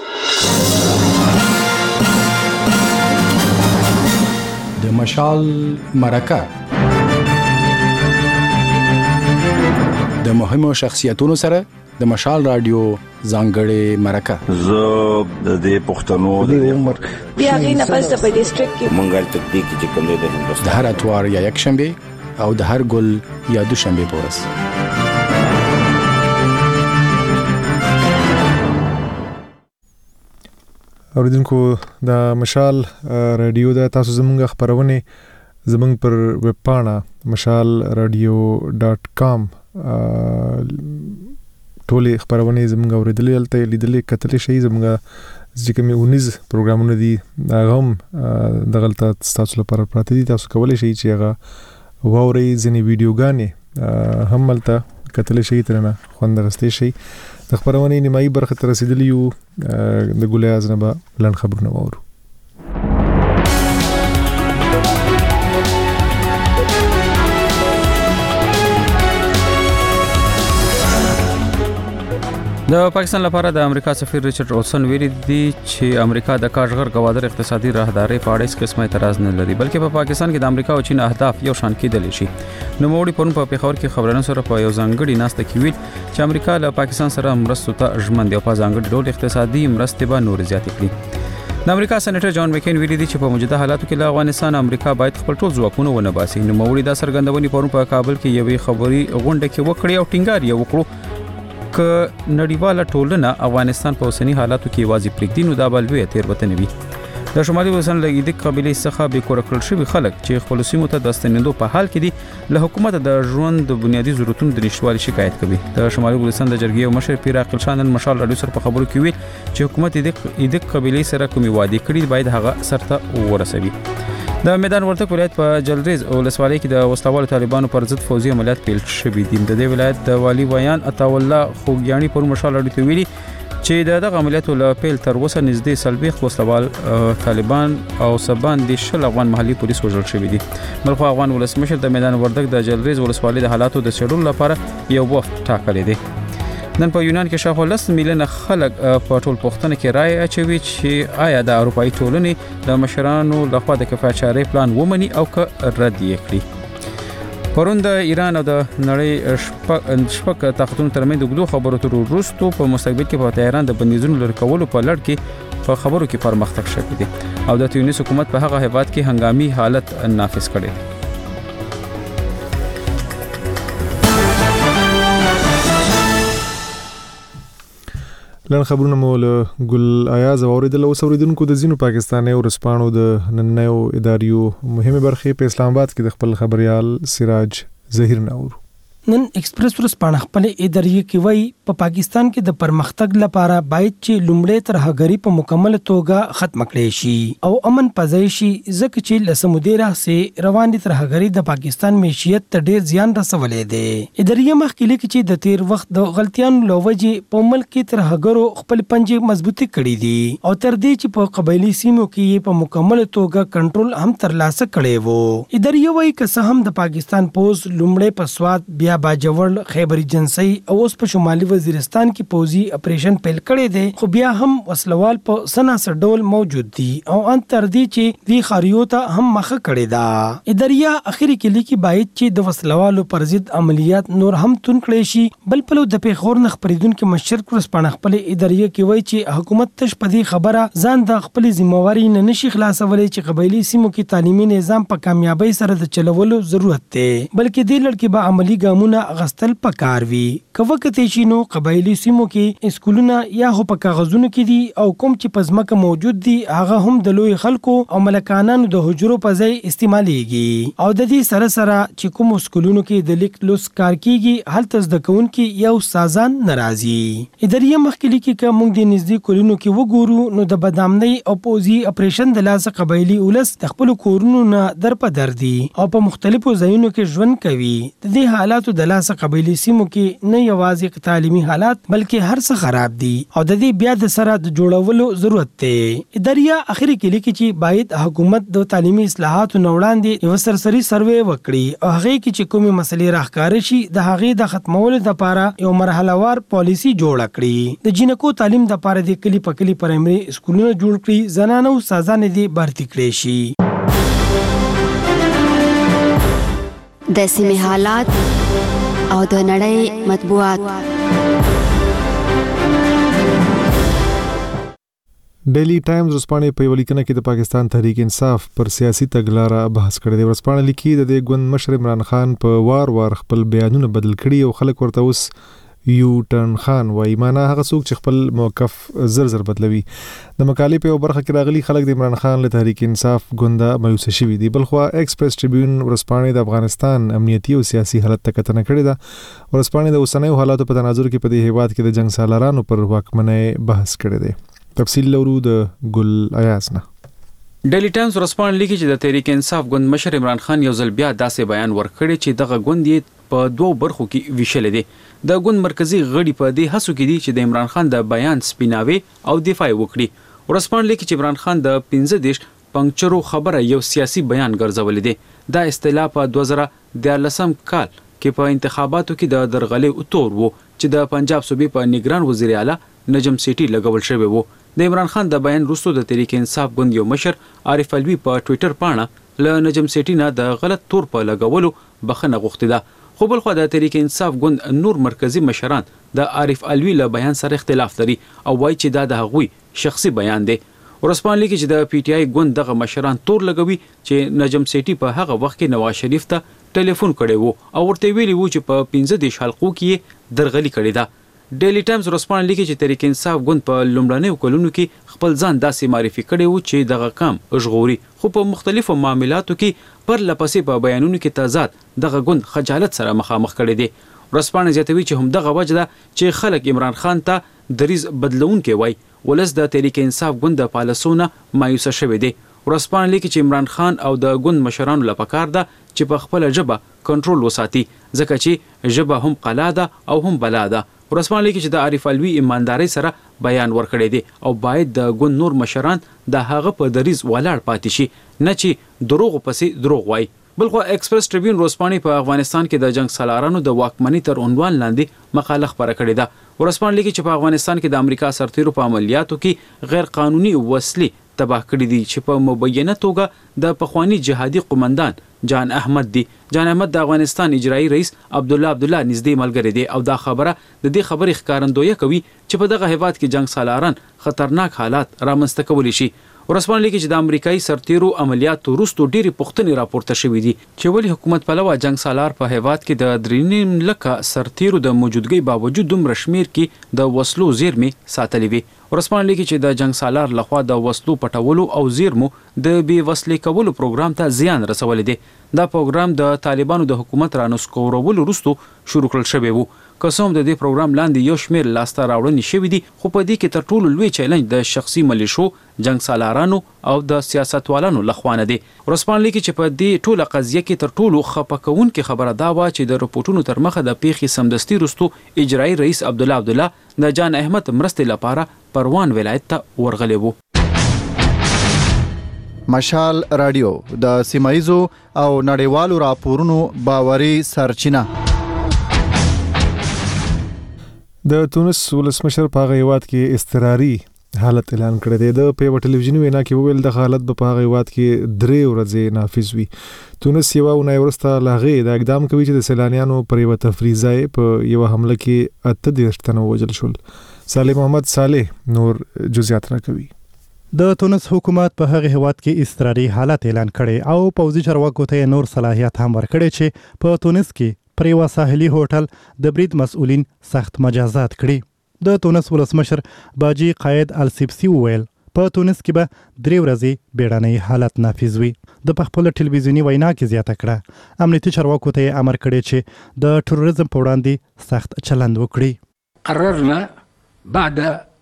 د مشال مرکه د مهمو شخصیتونو سره د مشال رادیو ځانګړې مرکه زه د دې پښتنو د عمر بیا غینه پس په ډیسټریکټ کې مونږه تدقیق چې کوم دی د هر اتوار یا یک شنبه او د هر ګل یا دوشنبه پورس. اوریدونکو د مشال رادیو د تاسو زموږ خبرونه زموږ پر ویب پاڼه mashalradio.com ټولې خبرونه زموږ اوریدلې الته لیدلې کتلې شي زموږ چې کومه 19 پروګرامونه دي هغه هم د غلطه تاسو لپاره پراته دي. تاسو کولای شئ چې هغه ووري ځنې ویډیوګانې هم الته کتلې شي ترنه خوند غستې شي. د خبرونه نیمایي برخه تر رسیدلی یو د ګولې ازنبا لن خبرونه وورو. د پاکستان لپاره د امریکا سفیر ریچارډ اولسن ویلي دی چې امریکا د کاژغر گوادر اقتصادي راهداري په اړه هیڅ قسمه اعتراض نه لري، بلکې په پاکستان کې د امریکا او چین اهداف یو شان کېدلی شي. نو موړي پرون په پیښور کې خبرونو سره په یو ځانګړي ناسته کې ویل چې امریکا له پاکستان سره مرستو ته ژمن دی او په ځانګړي ډول اقتصادي مرستې به نور زیاتې کړي. د امریکا سېنیټر جان مکین ویلي دی چې په موجوده حالاتو کې له افغانستان امریکا باید خپل ټول ځواکونه ونه باسي. نو موړي دا څرګندونې پرون په کابل کې یوې خبري غونډه کې وکړې او ټینګار یې وکړو ک نړیواله ټولنه افغانستان په اوسنی حالاتو کې واځي پرېږدي نو دا بل وی تیروتنه وي. د شمالي وزن لګیدي قبيله څخه به کور کړل شوی خلک چې خپل سیمو ته د ستنېدو په حال کې دي له حکومت د ژوند د بنیادی ضرورتونو د نشټوالي شکایت کوي. د شمالي وزن د جرګې مشر پیر عاقل شاه نن مشال رادیو سره په خبرو کې ویل چې حکومت د قبيله سره کومي وعده کړې باید هغه سرته ورسوي. د میدان وردګ ولایت په جلریز او ولسوالۍ کې د وسلوالو طالبانو پر ضد فوزي عملیات پیل شوي دي. د دې ولایت د والی ویان عطا الله خوګیانی پر مشال رادیو ته ویلي چې دغه عملیاتو له پیل تر اوسه نږدې سلبیخ وسلوال طالبان او سبان د شل افغان محلي پولیس وژل شوي دي. بلخو افغان ولسمشر د میدان وردګ د جلریز ولسوالۍ د حالاتو د څېړلو لپاره یو وخت ټاکلی دی. نن په یونان کې شاوخوا 10 میلیونه خلک په ټول پښتنه کې رائے اچوي چې آیا د اروپאי ټولنې د مشرانو لخوا د کفاچاري پلان ومني او که رد یې کړي. پرون د ایران او د نړۍ شپږ طاقتونو ترمنځ د غلو خبرو تر وروسته په مستقبل کې په تهران د بندیزونو لري کولو په لړ کې په خبرو کې پرمختګ شوی دی او د تونس حکومت په هغه هیواد کې هنګامي حالت نافذ کړی دی. لن خبرونه مول ګل ایاز اوریدل او اوریدونکو د زینو پاکستاني او رسپانو د نننیو اداریو مهمه برخه په اسلام آباد کې د خپل خبريال سراج ظهیر نور نن ایکسپریس ورسپانه خپل ادارې کې وای په پاکستان کې د پرمختګ لپاره باید چې لومړی ترهګری په مکمل توګه ختم کړي شي او امن پځای شي ځکه چې لسمودیره سه روان دي ترهګری د پاکستان معیشت ته ډیر زیان رسولې دي. ادارې مخکې لیکي چې د تیر وخت د غلطیانو لوجه په ملک کې ترهګرو خپل پنجې مضبوطی کړې دي او تر دې چې په قبایلی سیمو کې په مکمل توګه کنټرول هم ترلاسه کړي وو. ادارې وای که هم د پاکستان پوز لومړی په سواد بیا باجوړ خیبر ایجنسی او اوس په شمالي وزیرستان کې پوزي اپریشن پیل کړي دي خو بیا هم وسلوال په سناسر ډول موجود دي او ان تر دې چې دی خاریو ته هم مخه کړي دا. ادارې اخیری کې لیکي باید چې د وسلوالو پر ضد عملیات نور هم تون کړي شي. بل په د پیښور نه خبرېدونکو مشر کورسپانه خپل ادارې کې وایي چې حکومت تش په دې خبره ځان د خپل ذمہواری نه نشي خلاصولای چې قبایلی سیمو کې تعلیمي نظام په کامیابی سره د چلولو ضرورت دی بلکې د لړ به عملی ګامونه غستل پکار وی. کوکته شینو قبایلی سیمو کې اسکولونه یا هو په کاغذونو کې دي او کوم چې پزماکه موجود دي هغه هم د لوی خلکو او ملکانانو د حجرو په ځای استعماليږي او د دې سره سره چې کوم اسکولونو کې د لیک لوس کار کیږي هلته زده کوونکي یو سازان ناراضي. ادارې مخکې لیکي چې موږ د نږدې کولونو کې وګورو نو د بدامنۍ او پوزي اپریشن د لاس قبایلی ولس د خپل کورونو نه در په در دي او په مختلفو ځایونو کې ژوند کوي. د دې حالاتو د لاس قبایلی سیمو کې نه یوازې تعلیمي حالات بلکې هر څه خراب دي او د دې بیا د سره د جوړولو ضرورت دی. ادارې اخیری کې لیکي چې باید حکومت د تعلیمي اصلاحاتو نوړاندې یو سرسري سروې وکړي او هغه کې چې کومې مسلې راښکار شي د هغې د ختمولو لپاره یو مرحله وار پالیسی جوړ کړي. د جنکو تعلیم لپاره د کلی په کلی پرایمري اسکولونه جوړ کړي زنانو سازان دي بھرتی کړي شي. د سیمې حالات او د نړۍ مطبوعات. ډیلی ټایمز ورسپانې په ولیکنه کې د پاکستان تحریک انصاف پر سیاسي تګلارې بحث کړی دی. ورسپانې لیکي د دې ګوند مشر عمران خان په وار خپل بیانونه بدل کړي او خلک ورته اوس یو ټرن خان وایي معنا هغه څوک چې خپل موقف زر بدلوي. د مقالې په برخه کې راغلي خلک د عمران خان له تحریک انصاف ګونده مایوس شوي دي. بلخوا ایکسپریس ټریبیون ورسپانې د افغانستان امنیتي او سیاسي حالت ته کتنه کړې ده. ورسپانې د اوسنیو حالاتو په تناظر کې په دې هیواد کې د جنگ سالارانو پر واکمنۍ بحث کړی دی. تفصیل لورو د ګل ایاز نه. ډیلی ټایمز ورسپانې لیکي چې د تحریک انصاف ګوند مشر عمران خان یو ځل بیا داسې بیان ورکړی چې دغه ګوند یې په دوو برخو کې ویشل دي. د ګوند مرکزی غړي په دې هڅو کې دي چې د عمران خان د بیان سپیناوي او دفاع وکړي. ورسپانې لیکي چې عمران خان د 15 پنکچرو خبره یو سیاسي بیان ګرځولې دي. دا اصطلاح په 2013 کال کې په انتخاباتو کې د درغلې اتور وو چې د پنجاب صوبې په نگران وزیر اعلی نجم سیټي لګول شوی وو. د عمران خان د بیان وروسته د تحریک انصاف ګوند یو مشر عارف علوي په ټوئیټر پاڼه له نجم سیټي نه د غلط تور په لګولو بخښنه غوښتې ده. خو بل خو د تحریک انصاف ګوند نور مرکزی مشران د عارف علوي له بیان سره اختلاف لري او وایي چې دا د هغوی شخصي بیان دی. ورسپانلی کې چې د پی ټی آی ګوند دغه مشران تور لګوي چې نجم سیټي په هغه وخت کې نواز شریف ته ټلیفون کړی وو او ورته ویلي وو چې په 15 حلقو کې درغلي کړې ده. ډیلی ټایمز ورسپانلی کې چې تحریک انصاف ګوند په لومړنیو کلونو کې خپل ځان داسې معرفي کړی وو چې دغه کام ژغوري، خو په مختلفو معاملاتو کې پر لپسې په بیانونو کې تضاد دغه ګوند خجالت سره مخامخ کړی دی. ورسپانلی زیاتوي چې هم دغه وجه ده چې خلک عمران خان ته دریز بدلونکي وای، ولس د تحریک انصاف ګوند د پالیسونه مایوسه شوی دی. ورسپانلی کې چې عمران خان او د ګوند مشرانو لپاره پکار ده چې په خپل ژبه کنټرول وساتي، ځکه چې ژبه هم قلا ده او هم بلا ده. ورسپانلی کې چې د عارف علوي ایمانداري سره بیان ورکړی دی او باید د ګوند نور مشران د هغه په دریز ولاړ پاتې شي، نه چې دروغ پسې دروغ وای. بلخو ایکسپریس ټریبیون ورسپانلی په افغانستان کې د جنگ سالارانو د واکمنۍ تر عنوان لاندې مقاله خپره کړې ده. ورسپانلی کې چې په افغانستان کې د امریکا سرتیرو په عملیاتو کې غیر قانوني وسلې تباه کړې دي چې په مبینه توګه د پخوانی جهادي قومندان جان احمد دی. جان احمد د افغانستان اجرایی رئیس عبدالله نږدې ملګری دی او دا خبره د دې خبرې ښکارندویي کوي چې په دغه هیواد کې جنگ سالاران خطرناک حالات رامنځته کولی شي. ورسپانلی کې چې د امریکایي سرتیرو عملیاتو وروسته ډېرې پوښتنې راپورته شوې دي چې ولې حکومت پلوه جنگ سالار په هیواد کې د 3.5 لکه سرتیرو د موجودګۍ باوجود دومره شمیر کې د وسلو زیرمې ساتلې وي. ورسپانلی کې چې د جنگ سالار لخوا د وسلو پټولو او زیرمو د بې وسلې کولو پروګرام ته زیان رسولی دی. دا پروګرام د طالبانو د حکومت رانسکورولو وروسته شروع کړل شوی وو. که څه هم د دې پروګرام لاندې یو شمېر لاسته راوړنې شوي دي، خو په دې کې تر ټولو لوی چیلنج د شخصي ملیشو، جنگ سالارانو او د سیاستوالانو لخوا نه دی. ورسپانلی کې چې په دې ټوله قضیه کې تر ټولو خفه کوونکې خبره دا وه چې د رپورټونو تر مخه د پیښې سمدستي وروسته اجرایي رئیس عبدالله د جان احمد مرستې لپاره پروان ولایت ته ورغلی وو. مشال رادیو د سیمایزو او نړیوالو راپورونو باوري سرچینه. د تونس ولسمشر په هغه هیواد کې اضطراري حالت اعلان کړی دی. د په ټلویزیوني وینا کې وویل د حالت په هغه هیواد کې 3 ورځې نافذ وي. تونس یو اونۍ وروسته لاغې د اقدام کوي چې د سیلانیانو پر یو تفریح ځای په یو حمله کې 38 تنه وژل شول. صالح محمد صالح نور جزئیات راکوي. د تونس حکومت په هغه هیواد کې اضطراري حالت اعلان کړي او پوځي چارواکو ته نور صلاحیت هم ورکړي چې په تونس کې پر یو ساحلي هوټل د برید مسؤلین سخت مجازات کړي. د تونس ولسمشر باجی قائد السیبسی وویل په تونس کې به 3 ورځې بیړنی حالت نافذ وي. د خپل ټلویزیونی وینا کې زیاته کړه امنیتي چارواکو ته امر کړی چې د تروریزم په وړاندې سخت چلند وکړي. قررنا بعد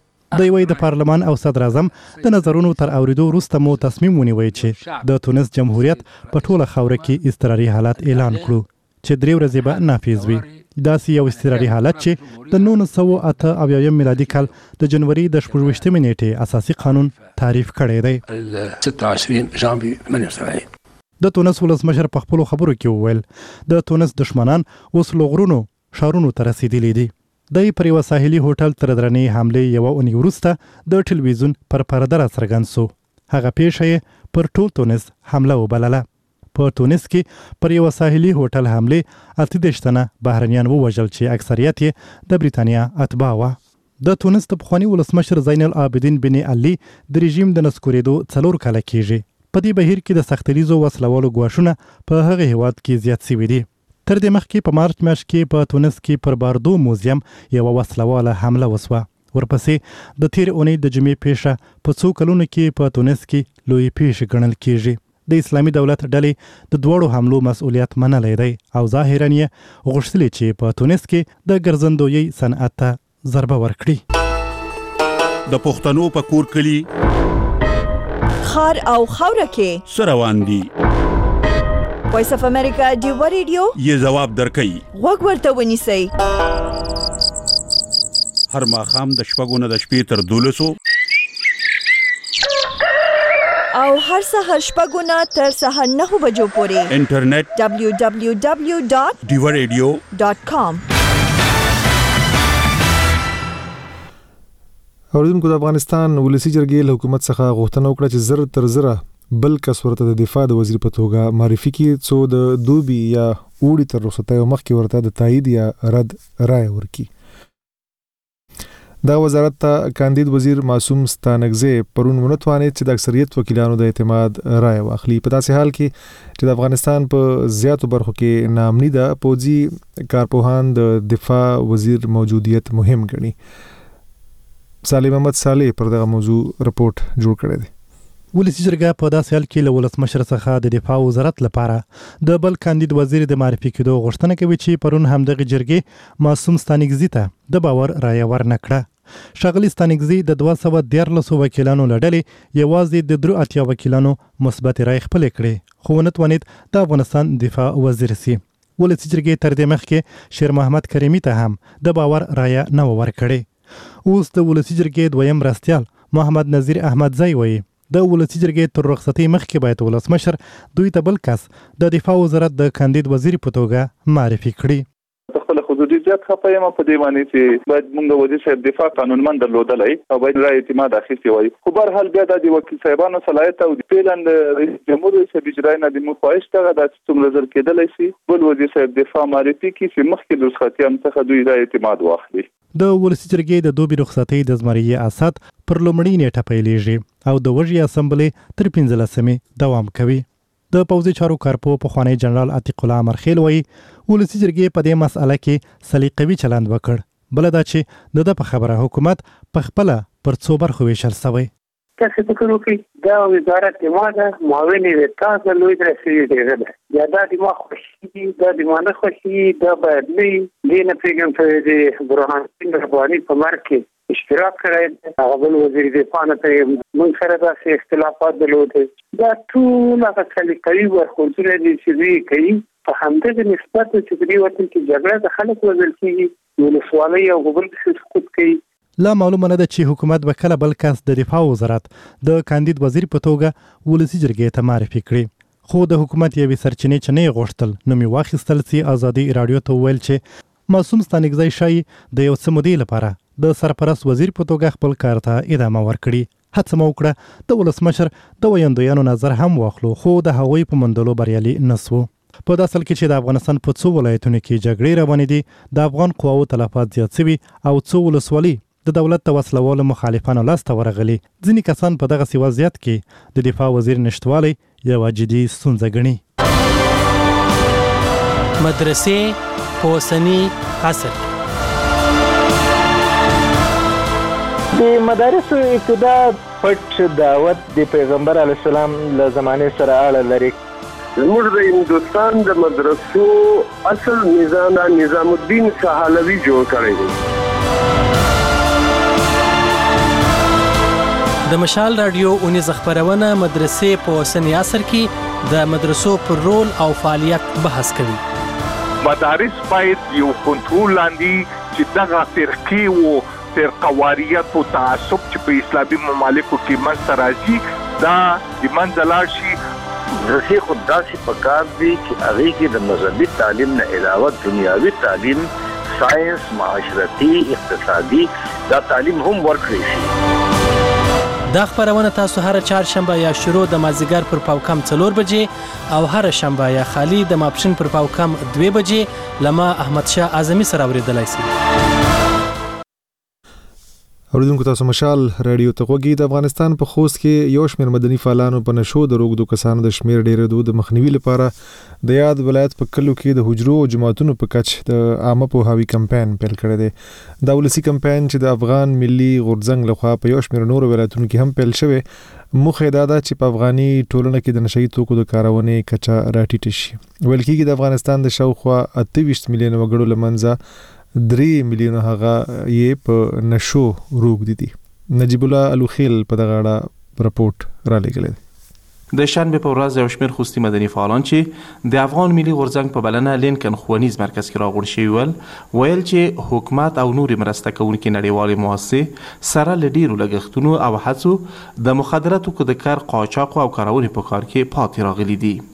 د پارلمان او صدر اعظم د نظرونو تر اوریدو وروسته مو تصمیم ونیوی چې د تونس جمهوریت په ټوله خاوره کې اضطراري حالت اعلان کړو چې 3 ورځې به نافذ وي. داسې یو اضطراري حالت چې د 1998 میلادي کال د جنوري د 26 نیټې اساسي قانون تعریف کړی دی. 26 جانوري 78 د تونس ولسمشر په خپل خبرو کې وویل د تونس دشمنان اوس لغرونو شارونو ته رسیدلي دي. د پر یو ساحلي هوټل تر درنې حمله یو اونۍ وروسته د ټلویزیون پر پرده راڅرګند شو. هغه پیښه پر ټول تونس حمله وبلله. په تونس کې پر یو ساحلي هوټل حمله 38 تنه بهرنیان ووژل چې اکثریت یې د بریتانیا اتباع وو. د تونس د پخوانی ولسمشر زین العابدین بن علي د رژیم د نسکورېدو 4 کاله کېږي. په دې بهیر کې د سختلیزو وسلوالو ګواښونه په هغه هیواد کې زیات شوي دي. تر دې مخکې په مارچ میاشت کې په تونس کې پر باردو موزیم یو وسلواله حمله وسوه. ورپسې د تیر اونۍ د جمعې پیښه په 2 کلونو کې په تونس کې لوی پیښه ګڼل کېږي. د اسلامي دولت ډلې د دوړو حملو مسؤلیت منلی دی او ظاهرا یې غوښتلي چې په تونس کې د ګرځندویي صنعت ته ضربه ورکړي. د پښتنو په کور کلی خار او خوره کې سروان دي. وایس اف امریکا ډیو ریډیو یې جواب درکړي. وګ ورته ونیسئ. هر ماښام د 6 نه د شپې تر 12 او هر سهار 6 نه تر سهار 9 بجو پورې انټرنیټ www.diwaradio.com اوریدونکو د افغانستان ولسی جرګې له حکومت څخه غوښتنه وکړه چې زر تر زره بل کس ورته د دفاع د وزیر په توګه معرفي کړي څو د دوبي یا اوړي تر رخصتۍ مخکې ورته د تایید یا رد رائے ورکړي. دا وزارت ته کاندید وزیر معصوم ستانکزی پرون ونتوانید چې د اکثریت وکیلانو د اعتماد رائے واخلي. په داسې حال کې چې د افغانستان په زیاتو برخو کې نامني ده، پوځي کارپوهان د دفاع وزیر موجودیت مهم ګڼي. صالح محمد صالح پر دغه موضوع رپورت جوړ کړی دی. ولسی جرګه په داسې حال کې له ولسمشر څخه د دفاع وزارت لپاره د بل کاندید وزیر د معرفي کېدو غوښتنه کوي چې پرون همدغه جرګې معصوم ستانکزی ته د باور رایه ورنکړه. ښاغلي ستانکزی د 214 وکیلانو له ډلې یوازې د 83 وکیلانو مثبت رایې خپلې کړې، خو ونتوانید د افغانستان دفاع وزیر سي. ولسی جرګې تر دې مخکې شیر محمد کریمي ته هم د باور رایه نه ورکړې. اوس د ولسی جرګې دویم مرستیال محمد نظیر احمدزی وایي د ولسی جرګې تر رخصتۍ مخکې باید ولسمشر دوی ته بل کس د دفاع وزارت د کاندید وزیر په توګه معرفي کړي. خپل خصوصیت خپه یم په دې باندې چې باید موږ وزیر صاحب دفاع قانونمند درلودلای او باید رای اعتماد اخیستی وای. خو بهر حال بیا د وکیل صاحبانو صلاحیت او د پیلند رئیس جمهور صاحب اجرای نه د مخواهش ته د څومره زر کېدلای شي بل وزیر صاحب دفاع معرفي کی چې مخکې د رخصتۍ هم څخه دوی رای اعتماد واخلي. د ولسی جرګې د دوبي رخصتۍ د زمریې اسات پر لومړۍ نیټه پیلېږي او د وژې اسمبلې تر 15مې دوام کوي. د پوځي چارو کارپو پخوانی جنرال عتیق الله مرخیل وایي ولسی جرګې په دې مسأله کې سلیقوي چلند وکړ. بل دا چې د په خبره حکومت په خپل پر څو برخو ویشل شوی. تاسو فکر وکړئ دا وزارت ماده معاون ریاست لوی رسمي دی یا دا د ما خوشي دا د ما نه خوشي دا باید نه پیغام ته د برهان الدین رباني په مرکه اشتراک کړی. هغه بل وزیر دفاع نه ته موږ سره داسې اختلافات درلودل. دا ټول هغه سلیقوي ورکوټونه دي چې دوی کوي په همدغه نسبت چې په دې وخت کې جګړه د خلک وزل کېږي ولسوالۍ او غوبل کې سقوط کوي. لا معلومه نه ده چې حکومت به کله بل کس د دفاع وزارت د کاندید وزیر په توګه ولسی جرګې ته معرفي کړي. خو د حکومت یوې سرچینې چې نه غوښتل نو می واخیستل سي ازادي رادیو ته ویل چې معصوم ستانکزی شای د یو څه مودې لپاره د سرپرست وزیر په توګه خپل کار ته ادامه ورکړي. هڅه مو وکړه د ولسمشر د ویاندویانو نظر هم واخلو خو د هغوی په مندلو بریالي نسو. په داسې حال کې چې د افغانستان په څو ولایتونو کې جګړې روانې دي د افغان قواو تلفات زیات شوي او څو ولسوالۍ د دولت د وسلوالو مخالفانو لاسته ورغلي. ځینې کسان په دغه وضعیت کې د دفاع وزیر نشتوالی یوه جدي ستونزه ګڼي. مدرسې په اوسني عصر د مدارسو ابتدا پټ دعوت د پیغمبر علیه السلام له زمانې سره اړه لري. زموږ د هندوستان د مدرسو اصل نظام الدین سهالوي جوړ کړی دی. د مشال رادیو اونیز خبرونه مدرسې په اوسني عصر کې د مدرسو پر رول او فعالیت بحث کوي. مدارس باید یو کنټرول لاندې چې دغه فرقې او فرقواریت او تعصب چې په اسلامي ممالکو کې منځته راځي دا د منځه لاړ شي. مدرسې خو داسې پکار دي چې هغې کې د مذهبي تعلیم نه علاوه دنیاوي تعلیم ساینس معاشرتي اقتصادي دا تعلیم هم ورکړی شي. دا خبرونه تاسو هر چهارشنبه یا شروع د مازیګر پر پاوکم 4 بجې او هر شنبه یا خالی د ماپښین پر پاوکم 2 بجې لما احمد شاه اعظمي سره اوریدلای شئ. اوریدونکو تاسو مشال رادیو ته غوږی. د افغانستان په خوست کې یو شمېر مدني فعالانو په نشو د روغدو کسانو د شمېر ډېرېدو د مخنیوي لپاره د یاد ولایت په کلو کې د حجرو او جماعتونو په کچ د عامه پوهاوي کمپاین پیل کړی دی. دا ولسي کمپاین چې د افغان ملي غورځنګ لخوا په یو شمېر نورو ولایتونو کې هم پیل شوی موخه دا ده چې په افغاني ټولنه کې د نشئی توکو د کارونې کچه راټیټه شي. ویل کېږي د افغانستان د شاوخوا 28 میلیونه وګړو لمنځه 3 میلیونه هغه یې په نشو روغدي دي. نجیب الله الوخیل په دغه اړه رپورټ را لېږلی دی. د شنبه په ورځ یو شمېر خوستي مدني فعالان چې د افغان ملي غورځنګ په بلنه لینکن ښوونیز مرکز کې راغونډ شوي ویل چې حکومت او نورې مرسته کوونکې نړیوالې مؤسسې سره له ډېرو لګښتونو او هڅو د مخدره توکو د کار قاچاق او کارونې په کار کې پاتې راغلي دي.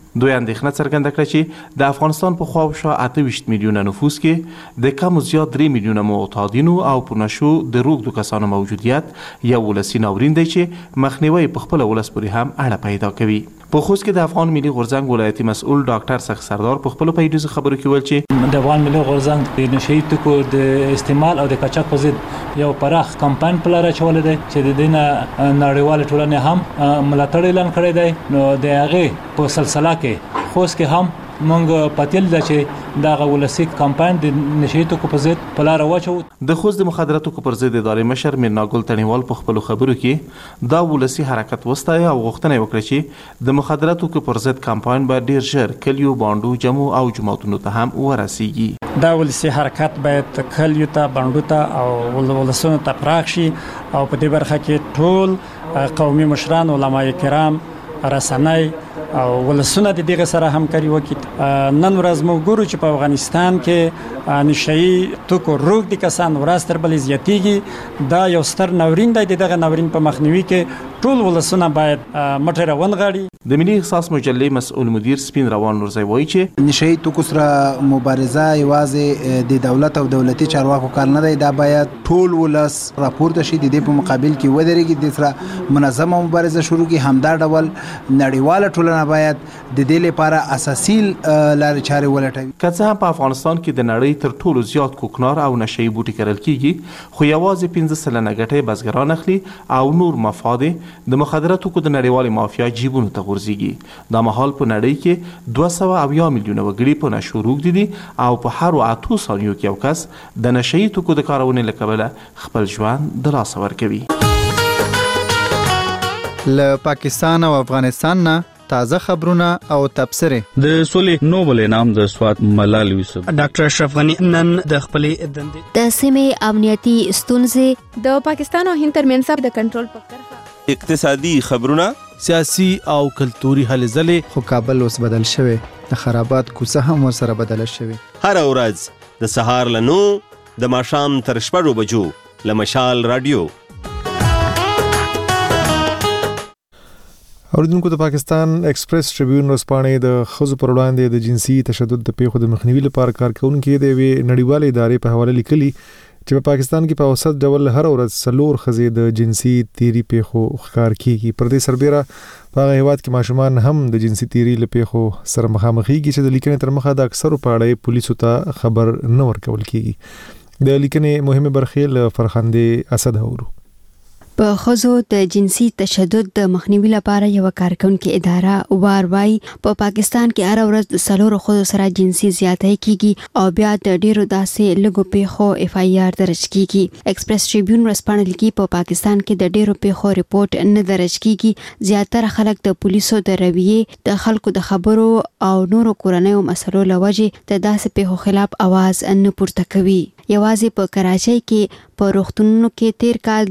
دوی اندېښنه څرګنده کړه چې د افغانستان په خواوشا 28 میلیونه نفوس کې د کم زیات 3 میلیونه معتادینو او په نشو د روږدو کسانو موجودیت یو ولسي ناورین دی چې مخنیوی په خپل ولس پورې هم اړه پیدا کوي. په خوست کې د افغان ملي غورځنګ ولایتي مسؤل ډاکټر سخ سردار په خپل پیډوز خبرو کې ویل چې د افغان ملي غورځنګ د نشئی توکو د استعمال او د قاچاق په ضد یو پراخ کمپاین په لاره چولې دی چې د دې نه نړیواله ټولنه هم ملاتړ اعلان کړی دی. نو د هغې په سلسله کې خوست کې هم مونږ پاتل د چې دا ولسی کمپاین د نشئی توکو په ضد په لار واچو. د خوست د مخدراتو توکو پر ضد ادارې مشر میرناګل تڼیوال په خپل خبرو کې دا ولسی حرکت وستای او غوښتنه وکړه چې د مخدراتو توکو پر ضد کمپاین به ډیر ژر کلیو باندو جمع او جماعتونو ته هم ورسیږي. دا ولسی حرکت باید کلیو ته باندو ته او ولسونو ته پراخ شي او په دې برخه کې ټول قومي مشران علما کرام رسنۍ او ولسونه د دغه سره همکاري وکړي. نن ورځ موږ ګورو چې په افغانستان کې نشئی توکو روږدي کسان ورځ تر بلې زیاتېږي. دا یو ستر ناورین دی. دغه ناورین په مخنیوي کې ټول ولسونه باید مټې راونغاړي. د ملي احساس مجلې مسؤل مدیر سپین روان نورزی وایي چې نشئی توکو سره مبارزه یوازې د دولت او دولتي چارواکو کار نه دی. دا باید ټول ولس راپورته شي، د دې په مقابل کې ودرېږي، د سره منظمه مبارزه شروع کړي. همدا ډول نړیواله ټولنه باید د دې لپاره اساسي لارې چارې ولټوي. که څه هم په افغانستان کې د نړۍ تر ټولو زیات کوکنار او نشئی بوټي کرل کیږي، خو یوازې 15% ګټه بزګران اخلي او نور مفاد د مخدراتو توکو د نړیوالې مافیا جیبونو ته غورځيږي. دا مهال په نړۍ کې 200 میلیونه وګړي په نشو روږدي دي او په هر 8 ثانیو کې یو کس د نشئی توکو د کارونې له کبله خپل ژوند د لاسه ورکوي. له پاکستان او افغانستان نه تازه خبرونه او تبصره. د سولې نوبل انعام د سوات ملال یوسف ډاکټر اشرف غنی نن د خپلې دندې د سیمې امنیتي ستونزې د پاکستان او هند ترمنځ د کنټرول په کرښه اقتصادي خبرونه سیاسي او کلتوري هلې ځلې. خو کابل اوس بدل شوی، د خرابات کوڅه هم ورسره بدل شوی. هر ورځ د سهار له 9 د ماښام تر 6 بجو له مشال رادیو. اوریدونکو، د پاکستان ایکسپریس ټریبیون ورځپاڼې د ښځو پر وړاندې د جنسي تشدد د پیښو د مخنیوي لپاره کارکونکي د یوې نړیوالې ادارې په حواله لیکلي چې په پاکستان کې په اوسط ډول هر ورځ 4 ښځې د جنسي تیری پیښو ښکار کیږي. پر دې سربېره په هغه هیواد کې ماشومان هم د جنسي تیری له پیښو سره مخامخېږي چې د لیکنې تر مخه د اکثرو په اړه پولیسو ته خبر نه ورکول کیږي. د لیکنې مهمه برخې له فرخنده اسد اورو. په ښځو د جنسي تشدد د مخنیوي لپاره یو کارکونکې اداره وایي په پاکستان کې هر ورځ د 4 ښځو سره جنسي زیاتی کیږي او بیا د ډیرو داسې لږو پیښو FIR درج کیږي. ایکسپریس ټریبیون ورځپاڼه لیکي په پاکستان کې د ډیرو پیښو ریپورت نه درج کیږي. زیاتره خلک د پولیسو د رویې، د خلکو د خبرو او نورو کورنیو مسلو لوجې د داسې پیښو خلاف आवाज نه پورته کوي. یوازې په کراچۍ کې په روغتونونو کې تیر کال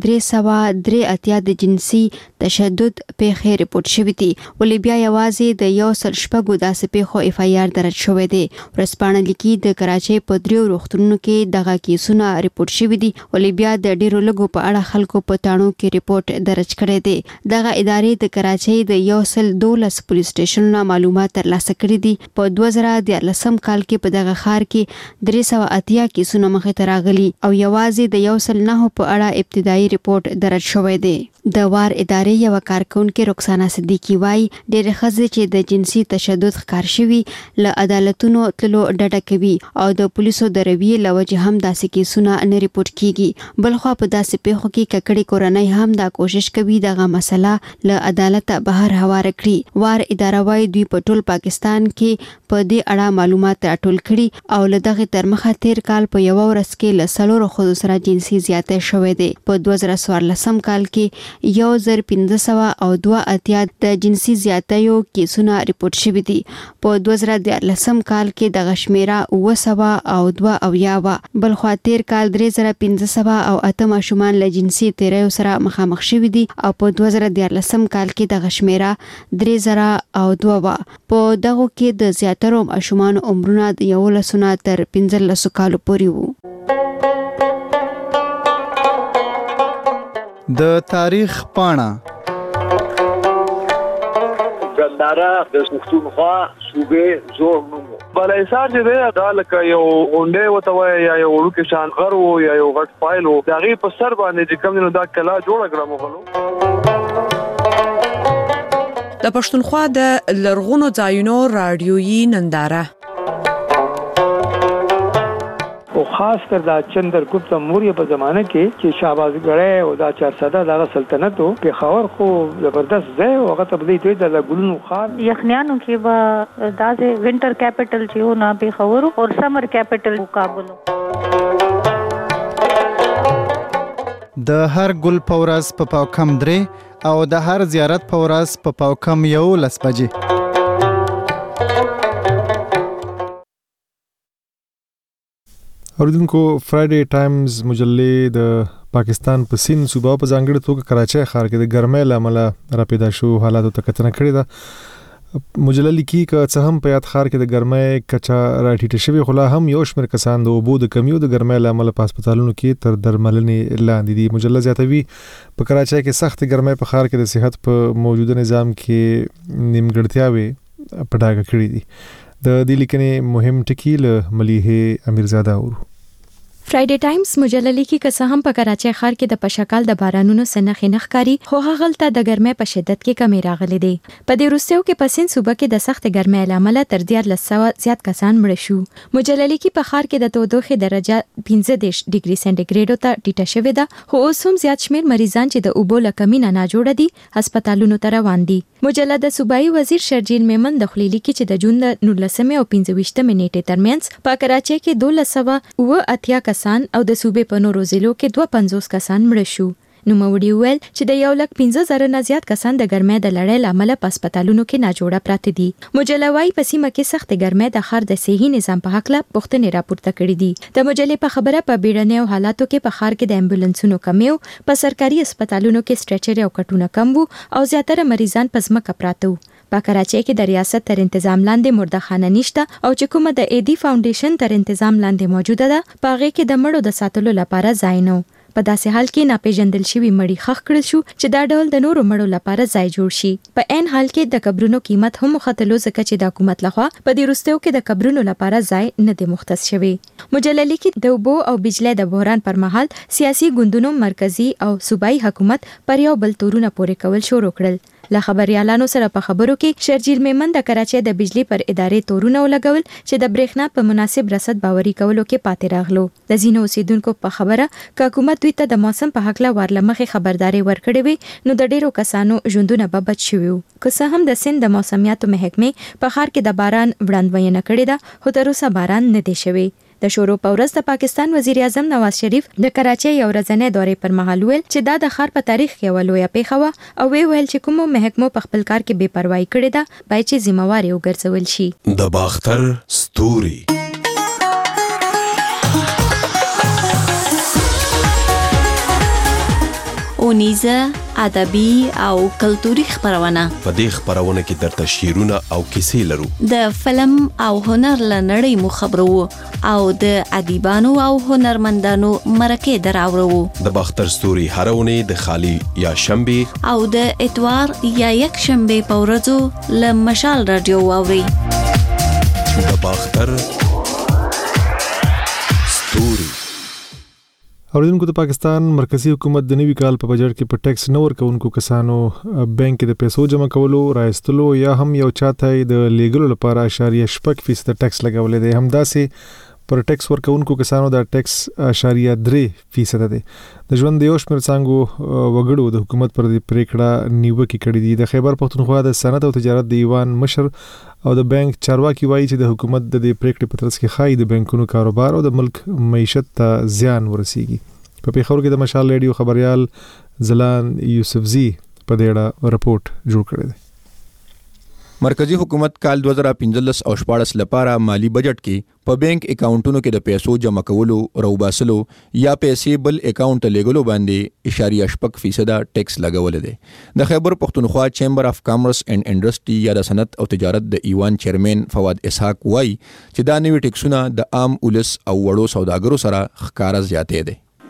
383 د جنسي تشدد پیښې ریپورت شوې دي، ولې بیا یوازې د 106 داسې پیښو FIR درج شوې دي. ورځپاڼه لیکي د کراچۍ په 3 روغتونونو کې دغه کیسونه ریپورت شوې دي، ولې بیا د ډیرو لږو په اړه خلکو په تاڼو کې ریپورت درج کړی دی. دغه ادارې د کراچۍ د 112 پولیس سټیشنونو معلومات ترلاسه کړي دي. په 2013 کال کې په دغه ښار کې 380 کیسونه مخې ته راغلي او یوازې د 109 په اړه ابتدایي ریپورت درج شوی دی. د وار ادارې یو کارکونکې رکسانا صدیقی وایي ډېرې ښځې چې د جنسي تشدد ښکار شوي له عدالتونو تللو ډډه کوي او د پولیسو د رویې له وجې هم داسې کیسونه نه ریپورت کیږي. بلخوا په داسې پیښو کې ککړې کورنۍ هم دا کوشش کوي دغه مسله له عدالته بهر هواره کړي. وار اداره وایي دوی په ټول پاکستان کې په دې اړه معلومات راټول کړي او له دغه تر مخه تیر کال په یو ورځ کې له 4 ښځو سره جنسي زیاتی شوی دی. په 2014 کال کې 1582 د جنسي زیاتیو کیسونه ریپورت شوي دي. په 2013 کال کې دغه شمیره 902 وه. بلخوا تیر کال 3508 ماشومان له جنسي تیریو سره مخامخ شوي دي او په 2013 کال کې دغه شمیره 3002 وه. په دغو کې د زیاترو ماشومان عمرونه د 11 تر 15 کالو پورې وو. د تاریخ پاڼه د ننداره د پښتونخوا صوبې زوړ نوم بلای سار چې دی دا لکه یو غونډې وته وای یا یو وړوکی شان غر و یا یو غټ فایل و د هغې په سر باندې چې کوم دی نو دا کلا جوړه کړه مغلو. د پښتونخوا د لرغونو ځایونو راډیویي ننداره او خاص کر دا چندرګپت موریه په زمانه کې چې شهبازګړی او دا 400 دغه سلطنت او پېښور خو زبردست ځای او هغه تبلیغ دی د ګلونو خار یخنیانو کې به دا چې وینټر کیپټل چې و نه پېښور او سمر کیپټل کابل. د هر ګل پورس په پاوکم درې او د هر زیارت پورس په پاوکم 11 بجې. اوریدونکو فرایډے ټایمز مجلې د پاکستان په سین صوبا په ځانګړي توګه کراچۍ ښار کې د ګرمۍ له امله راپیدا شو حالاتو ته کتنه کړې ده. مجله لیکي که څه هم په یاد ښار کې د ګرمۍ کچا راټیټه شوې خو لا هم یو شمېر کسان د اوبو د کمیو د ګرمۍ له امله په هسپتالونو کې تر درملنې لاندې دي. مجله زیاتوي په کراچۍ کې سخت ګرمۍ په ښار کې د صحت په موجوده نظام کې نیمګړتیاوې په ډاګه کړې دي. د دې لیکنې مهم ټکي له ملیحه امیرزاده اورو. فرایډے ټایمز مجله لیکي که څه هم په کراچۍ ښار کې د پشکال د بارانونو سنخې نخکاری خو هغلته د ګرمۍ په شدت کې کمی راغلي دي. په دې وروستیو کې په سین صوبه کې د سخت ګرمۍ له امله تر 1300 زیات کسان مړه شو. مجله لیکي په ښار کې د تودوخې درجه 15 ډیګري سنټیګریډ ته ټیټه شوې ده خو اوس هم زیات شمیر مریضان چې د اوبو له کمی نه جوړ دي هسپتالونو ته روان دي. مجله د صوبایي وزیر شرجیل میمن د خلیلی کې چې د جون د 19 او 25 نیټې ترمنځ په کراچۍ کې 1280 کسان او د صوبې په نورو ضلعو کې 250 کسان مړه شو. نوموړي ویل چې د 1,15,000 نه زیات کسان د ګرمۍ د لړۍ له امله په هسپتالونو کې ناجوړه پراته دي. مجله وايي په سیمه کې سخت ګرمۍ د ښار د صحي نظام په هکله پوښتنې راپورته کړې دي. د مجلې په خبره په بیړنیو حالاتو کې په ښار کې د امبولانسونو کمی او په سرکاري هسپتالونو کې سټریچر او کټونه کم وو او زیاتره مریضان په ځمکه پراته وو. په کراچۍ کې د ریاست تر تنظیم لاندې مردخانه نشته او چې کومه د ایدی فاونډیشن تر تنظیم لاندې موجوده ده په هغه کې د مړو د ساتلو لپاره ځای نه. په داسې حال کې ناپېژندل شوي مړي ښخ کړل شو چې دا ډول د نورو مړو لپاره ځای جوړ شي. په عین حال کې د قبرونو قیمت هم مختلو ځکه چې د حکومت لخوا په دې وروستیو کې د قبرونو لپاره ځای نه دی مختص شوی. مجله لیکي د اوبو او بجلی د بحران پر مهال سیاسي ګوندونو مرکزی او صوبایي حکومت پر یو بل تورونه پورې کول شروع کړل. له خبريالانو سره په خبرو کې شرجیل میمن د کراچۍ د بجلی پر ادارې تورونه ولګول چې د برېښنا په مناسب رصد باوري کولو کې پاتې راغلو. د ځینو اوسیدونکو په خبره ک حکومت دوی ته د موسم په حق له ورلمخې خبرداري ورکړې وي نو د ډیرو کسانو ژوندونه به بچ شوي وو. که څه هم د سند د موسمیاتو محکمې په ښار کې د باران وړاندوینه کړې ده خو تر اوسه باران نه دی شوی. د شروع په ورځ د پاکستان وزیر اعظم نواز شریف د کراچۍ یو ورځنۍ دورې پر مهال ویل چې دا د ښار په تاریخ کې یوه لویه پیښه وه او ویل چې کومو محکمو په خپل کار کې بې پروايي کړې ده باید چې ذمہوار یې وګرځول شي. د باختر ستوري اونیزه ادبي او کلتوري خبرونه. په دې خبرونه کې درته شعرونه او کیسې لرو. د فلم او هنر لنړۍ مو خبرو او د ادیبانو او هنرمندانو مرکه دراوړو. د باختر ستوري هرونه د خالی یا شنبه او د اتوار یا یک شنبه په ورځو ل مشال رادیو واوري. د باختر ستوري. اوریدونکو د پاکستان مرکزی حکومت د نوي کال په بجټ کې په ټیکس نه ورکوونکو کسانو بانک کې د پیسو جمع کولو راایستلو یا هم یو چاته د لیګلو لپاره 0.6% ټیکس لګولې دی. همداسې پر ټیکس ورکوونکو کسانو د ټیکس 0.3% دی. د ژوند د یو شمېر څانګو وګړو د حکومت پر دې پریکړه نیوکه کړې دي. د خیبر پښتونخوا د صنعت او تجارت د ایوان مشر او د بانک چارواکي وایي چې د حکومت د دې پریکړې په ترڅ کې ښایي د بانکونو کاروبار او د ملک معیشت ته زیان ورسیږي. په پیښور کې د مشال ریډیو خبريال زلان یوسفزی په دې اړه رپورټ جوړ کړی دی. مرکزی حکومت کال 2015 او 14 لپاره مالی بجټ کې په بانک اکاونټونو کې د پیسو جمع کولو، روباسلو یا پیسې بل اکاونټ ته لیږلو باندې 0.6% ټیکس لګول دي. د خیبر پښتونخوا چیمبر اف کامرس اینڈ انډستری یا د صنعت او تجارت د ایوان چیرمن فواد اسحاق وایي چې دا نوي ټیکسونه د عام ولس او وړو سوداګرو سره ښکارا زیاتې دي.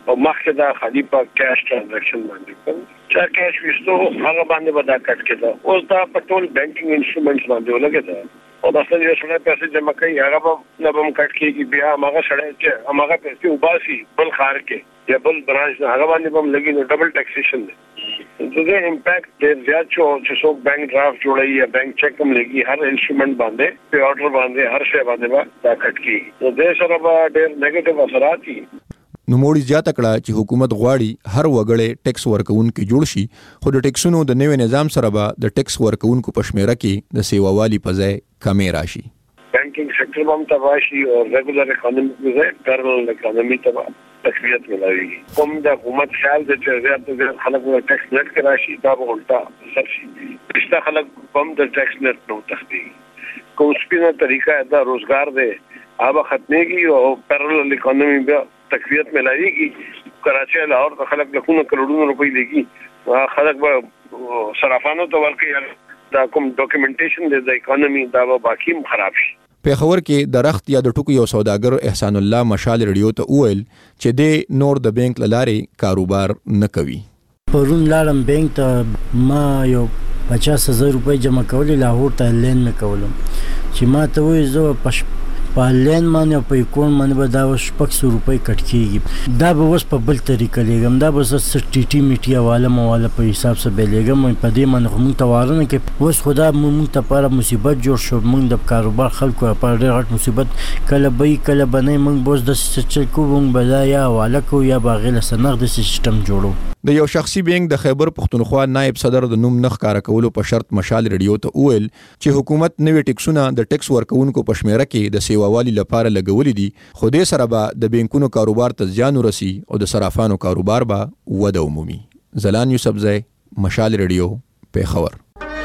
او مخکې دا خالي په کیش ټرانزیکشن باندې کوم چې کیش وستو هغه باندې ودا کټ کېده اوس دا په ټول بانکینګ انسټرومنټس باندې ولګېده او مثلا یو سړی پیسې جمع کوي هغه به نه به کټ کېږي بیا هغه سړی چې هغه پیسې وباسي بل ښار کې یا بل برانچ هغه باندې به لګي نو ډبل ټیکسیشن دی دغه امپیکټ ډېر زیات شو چې څوک بانک ډرافټ جوړوي یا بانک چیک هم لګي هر انسټرومنټ باندې په آرډر باندې هر شی باندې دا کټ کېږي نو د سره به ډېر نیگیټیو اثرات دي. نوموړي زیاته کړه چې حکومت غواړي هر وګړی ټیکس ورکوونکي جوړ شي خو د ټیکسونو د نوي نظام سره به د ټیکس ورکوونکو په شمیره کې د سیووالي په ځای کمې راشي. بانکینګ سیکټر هم تباه شي او ریګولر اکانومي په ځای پیرالل اکانومي تباه تقویت ملاوي. کوم د حکومت خیال د چې زیات زیات خلک له ټیکس نت کې راشي دا به الټا اثر شي. پښتا خلک هم د ټیکس نت نو تختی کوم سپینه طریقه دا روزګار دی هغه ختميږي او پیرالل اکانومي به تقویت ملایږي. کراچي لاهور د خلک لکونه کروڑونو روپۍ لګي خلک به صرافانو ته ورکړي دا کوم ډاکومېنټیشن د اکانومي دا به باقی خراب شي. پیښور کې د رخت یا د ټکو یو سوداګر احسان الله مشال ریډیو ته وویل چې د نور د بانک لارې کاروبار نه کوي. پرون لاړم بانک ته ما یو 50,000 روپۍ جمع کولې لاهور ته لین نه کولم چې ما ته وایي زه په لین باندې او په اکاونټ باندې به دا 600 روپۍ کټ کېږي دا به اوس په بل طریقه لیږم دا به زه ټي ټي میټي حواله مواله په حساب سره به لیږم په دې باندې خو موږ ته واره نه کوي. اوس خو دا موږ ته لپاره مصیبت جوړ شو موږ د کاروبار خلکو لپاره ډېر غټ مصیبت کله به کله به نه موږ به اوس داسې چل کوو موږ به دا یا حواله کوو یا به هغې له سنغ داسې سیسټم جوړو. د یو شخصي بانک د خیبر پښتونخوا نائب صدر د نوم نه ښکاره کولو په شرط مشال ریډیو ته وویل چې حکومت نوي ټیکسونه د ټیکس ورکوونکو په شمیره کې د سیووالي لپاره لګولي دي خو دې سره به د بانکونو کاروبار ته زیان ورسي او د صرافانو کاروبار به وده ومومي. زلان یوسفزی مشال ریډیو پیښور.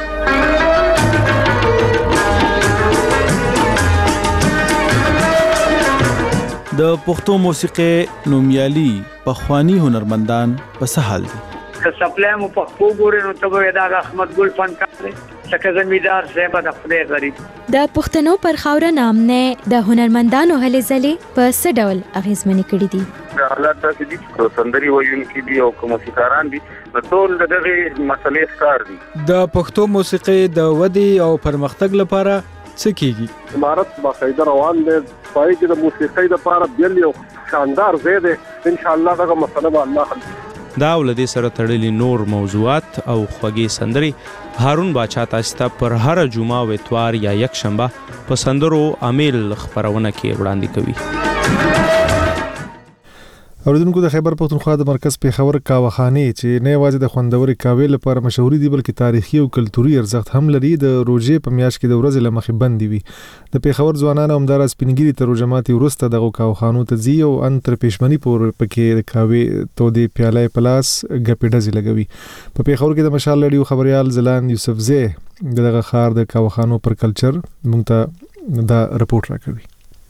د پښتو موسیقي نومیالي پخوانی هنرمندان په سهال دي. که سپلای مو پښتو ګورې نو ته به دا احمد ګل فنکار دی څنګه زمیدار زیبا د خدای غریب. د پښتنو پر خاوره نامنه د هنرمندانو هلې ځلې په څه ډول اغیزمنې کړې دي؟ حالات داسې دي چې سندري ویونکي دي او موسیقاران دي نو ټول دغه مسلې ښکار دي. د پښتو موسیقي د ودې او پرمختګ لپاره څه کیږي؟ امارت باقاعده روان دی پای کې د موسیقۍ لپاره بیل یو شاندار ځای دی ان شاء الله دغه مسله به الله حل کړي. دا ولدي سره تړلي نور موضوعات او خوږې سندري هارون باچا تاسو ته پر هر جمعه او اتوار یا یک شنبه په سندرو امیل خبرونه کې وړاندې کوي. اوریدونکو د خیبر پښتونخوا د مرکز پیښور کاوخانه چې نه یوازې د خوندوري کاوې لپاره مشهور دي بلکې تاریخي او کلتوري ارزښت هم لري. د روزې په میاشت کې د ورځې لمخې بند وي. د پیښور ځوانان هم دار سپینګری ته روزماتي ورسته دغه کاوخانو ته ځي او ان تر پېشمنی پور پکې کاوې تودې پیاله پلاس غپې ډزې لګوي. په پیښور کې د مشال ریډیو خبريال زلان یوسفزی دغه خار د کاوخانو پر کلچر مونږ ته دا رپورت راکوي.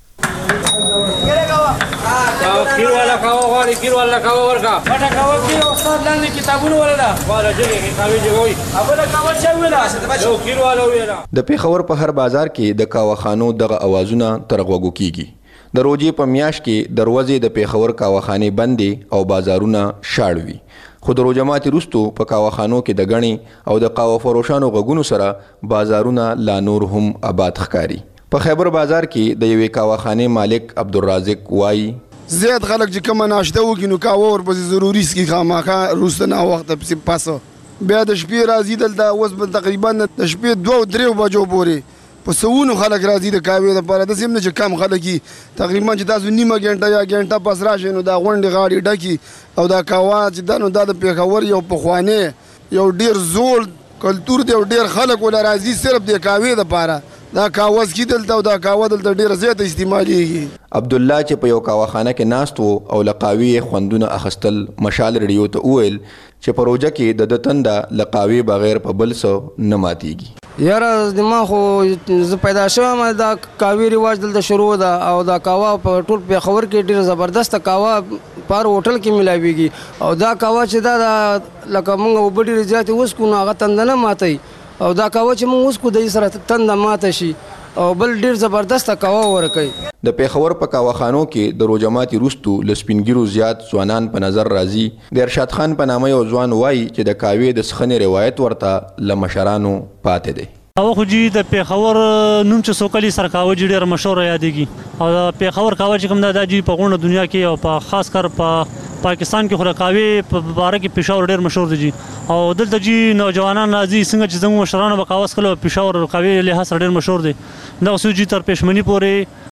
کیر والا کاو غواړي کیر والا کاو ورکا پټه کاو کیر استاد لاندې کتابونه ولدا والا چې کاوي جوړوي اوبله کاو چې ویلا یو کیر والا ویلا. د پیښور په هر بازار کې د کاوخانو دغه اوازونه ترغوږو کیږي. د روزې په میاشت کې دروازې د پیښور کاوخانه بندې او بازارونه شاړوي. خو د روزماتي رستو په کاوخانو کې د غني او د قهوه فروشانو غږونو سره بازارونه لا نور هم آباد ښکاري. په خیبر بازار کې د یوې کاوخانه مالک عبدالرازق وایي زیات خلک چې کوم ناشته وکړي نو کاوه ورپسې ضروري سکي خامخا روسته نه وخته پسې پاسه بیا د شپې راځي دلته اوس به تقریبا د شپې 2-3 بجو پورې په سوونو خلک راځي د کاوې لپاره داسې هم نه چې کم خلک وي تقریبا چې تاسو نیمه ګنټه یا ګنټه پس راشئ نو دا غونډې غاړې ډکي او دا کاوه چې دا نو دا د پیښور یو پخوانی یو ډېر زوړ کلتور دی او ډېر خلک ولا راځي صرف د کاوې لپاره. دا کاوز کی دلته او دا کاوه دلته ډیره زیاته استعمالېږي. عبدالله چې په یو کاوخانه کې ناست وو او لقاوي خوندونه اخستل مشال ریډیو ته وویل چې په روزه کې د تنده لقاوي بغیر په بل څه نه ماتېږي. یاره زما خو زه پیدا شوم دا کاوي رواج دلته شروع ده او دا کاوه په ټول پیښور کې ډېر زبردست کاوه پر هوټل کې ملاويږي او دا کاوه چې دا لکه موږ وبډې زیاتې اوس کو نو هغه تنده نه ماتي او دا کاوه چې موږ اوس کو د سره تنده ماته شي او بل ډیر زبردست قهوه ورکوي. د پیښور په قهوهخانو کې د روجماتي وروستو له سپینګیرو زیات ځوانان په نظر راځي. د ارشاد خان په نامه یو ځوان وایي چې د قهوې د څښنې روایت ورته له مشرانو پاتې دی. قهوه خو جی د پیښور نوم چې سوکلي سر قهوه جی ډېر مشهور یادېږي او د پیښور قهوه چې کوم دا جی په غونډه دنیا کې او په خاص کر په پاکستان کې خو د قهوې په باره کې پېښور ډېر مشهور دی جی او دلته جی نوجوانان راځي څنګه چې زموږ مشرانو به قهوه څښله پېښور قهوې لحاظ سره ډېر مشهور دی. دغسې جی تر پېشمني پورې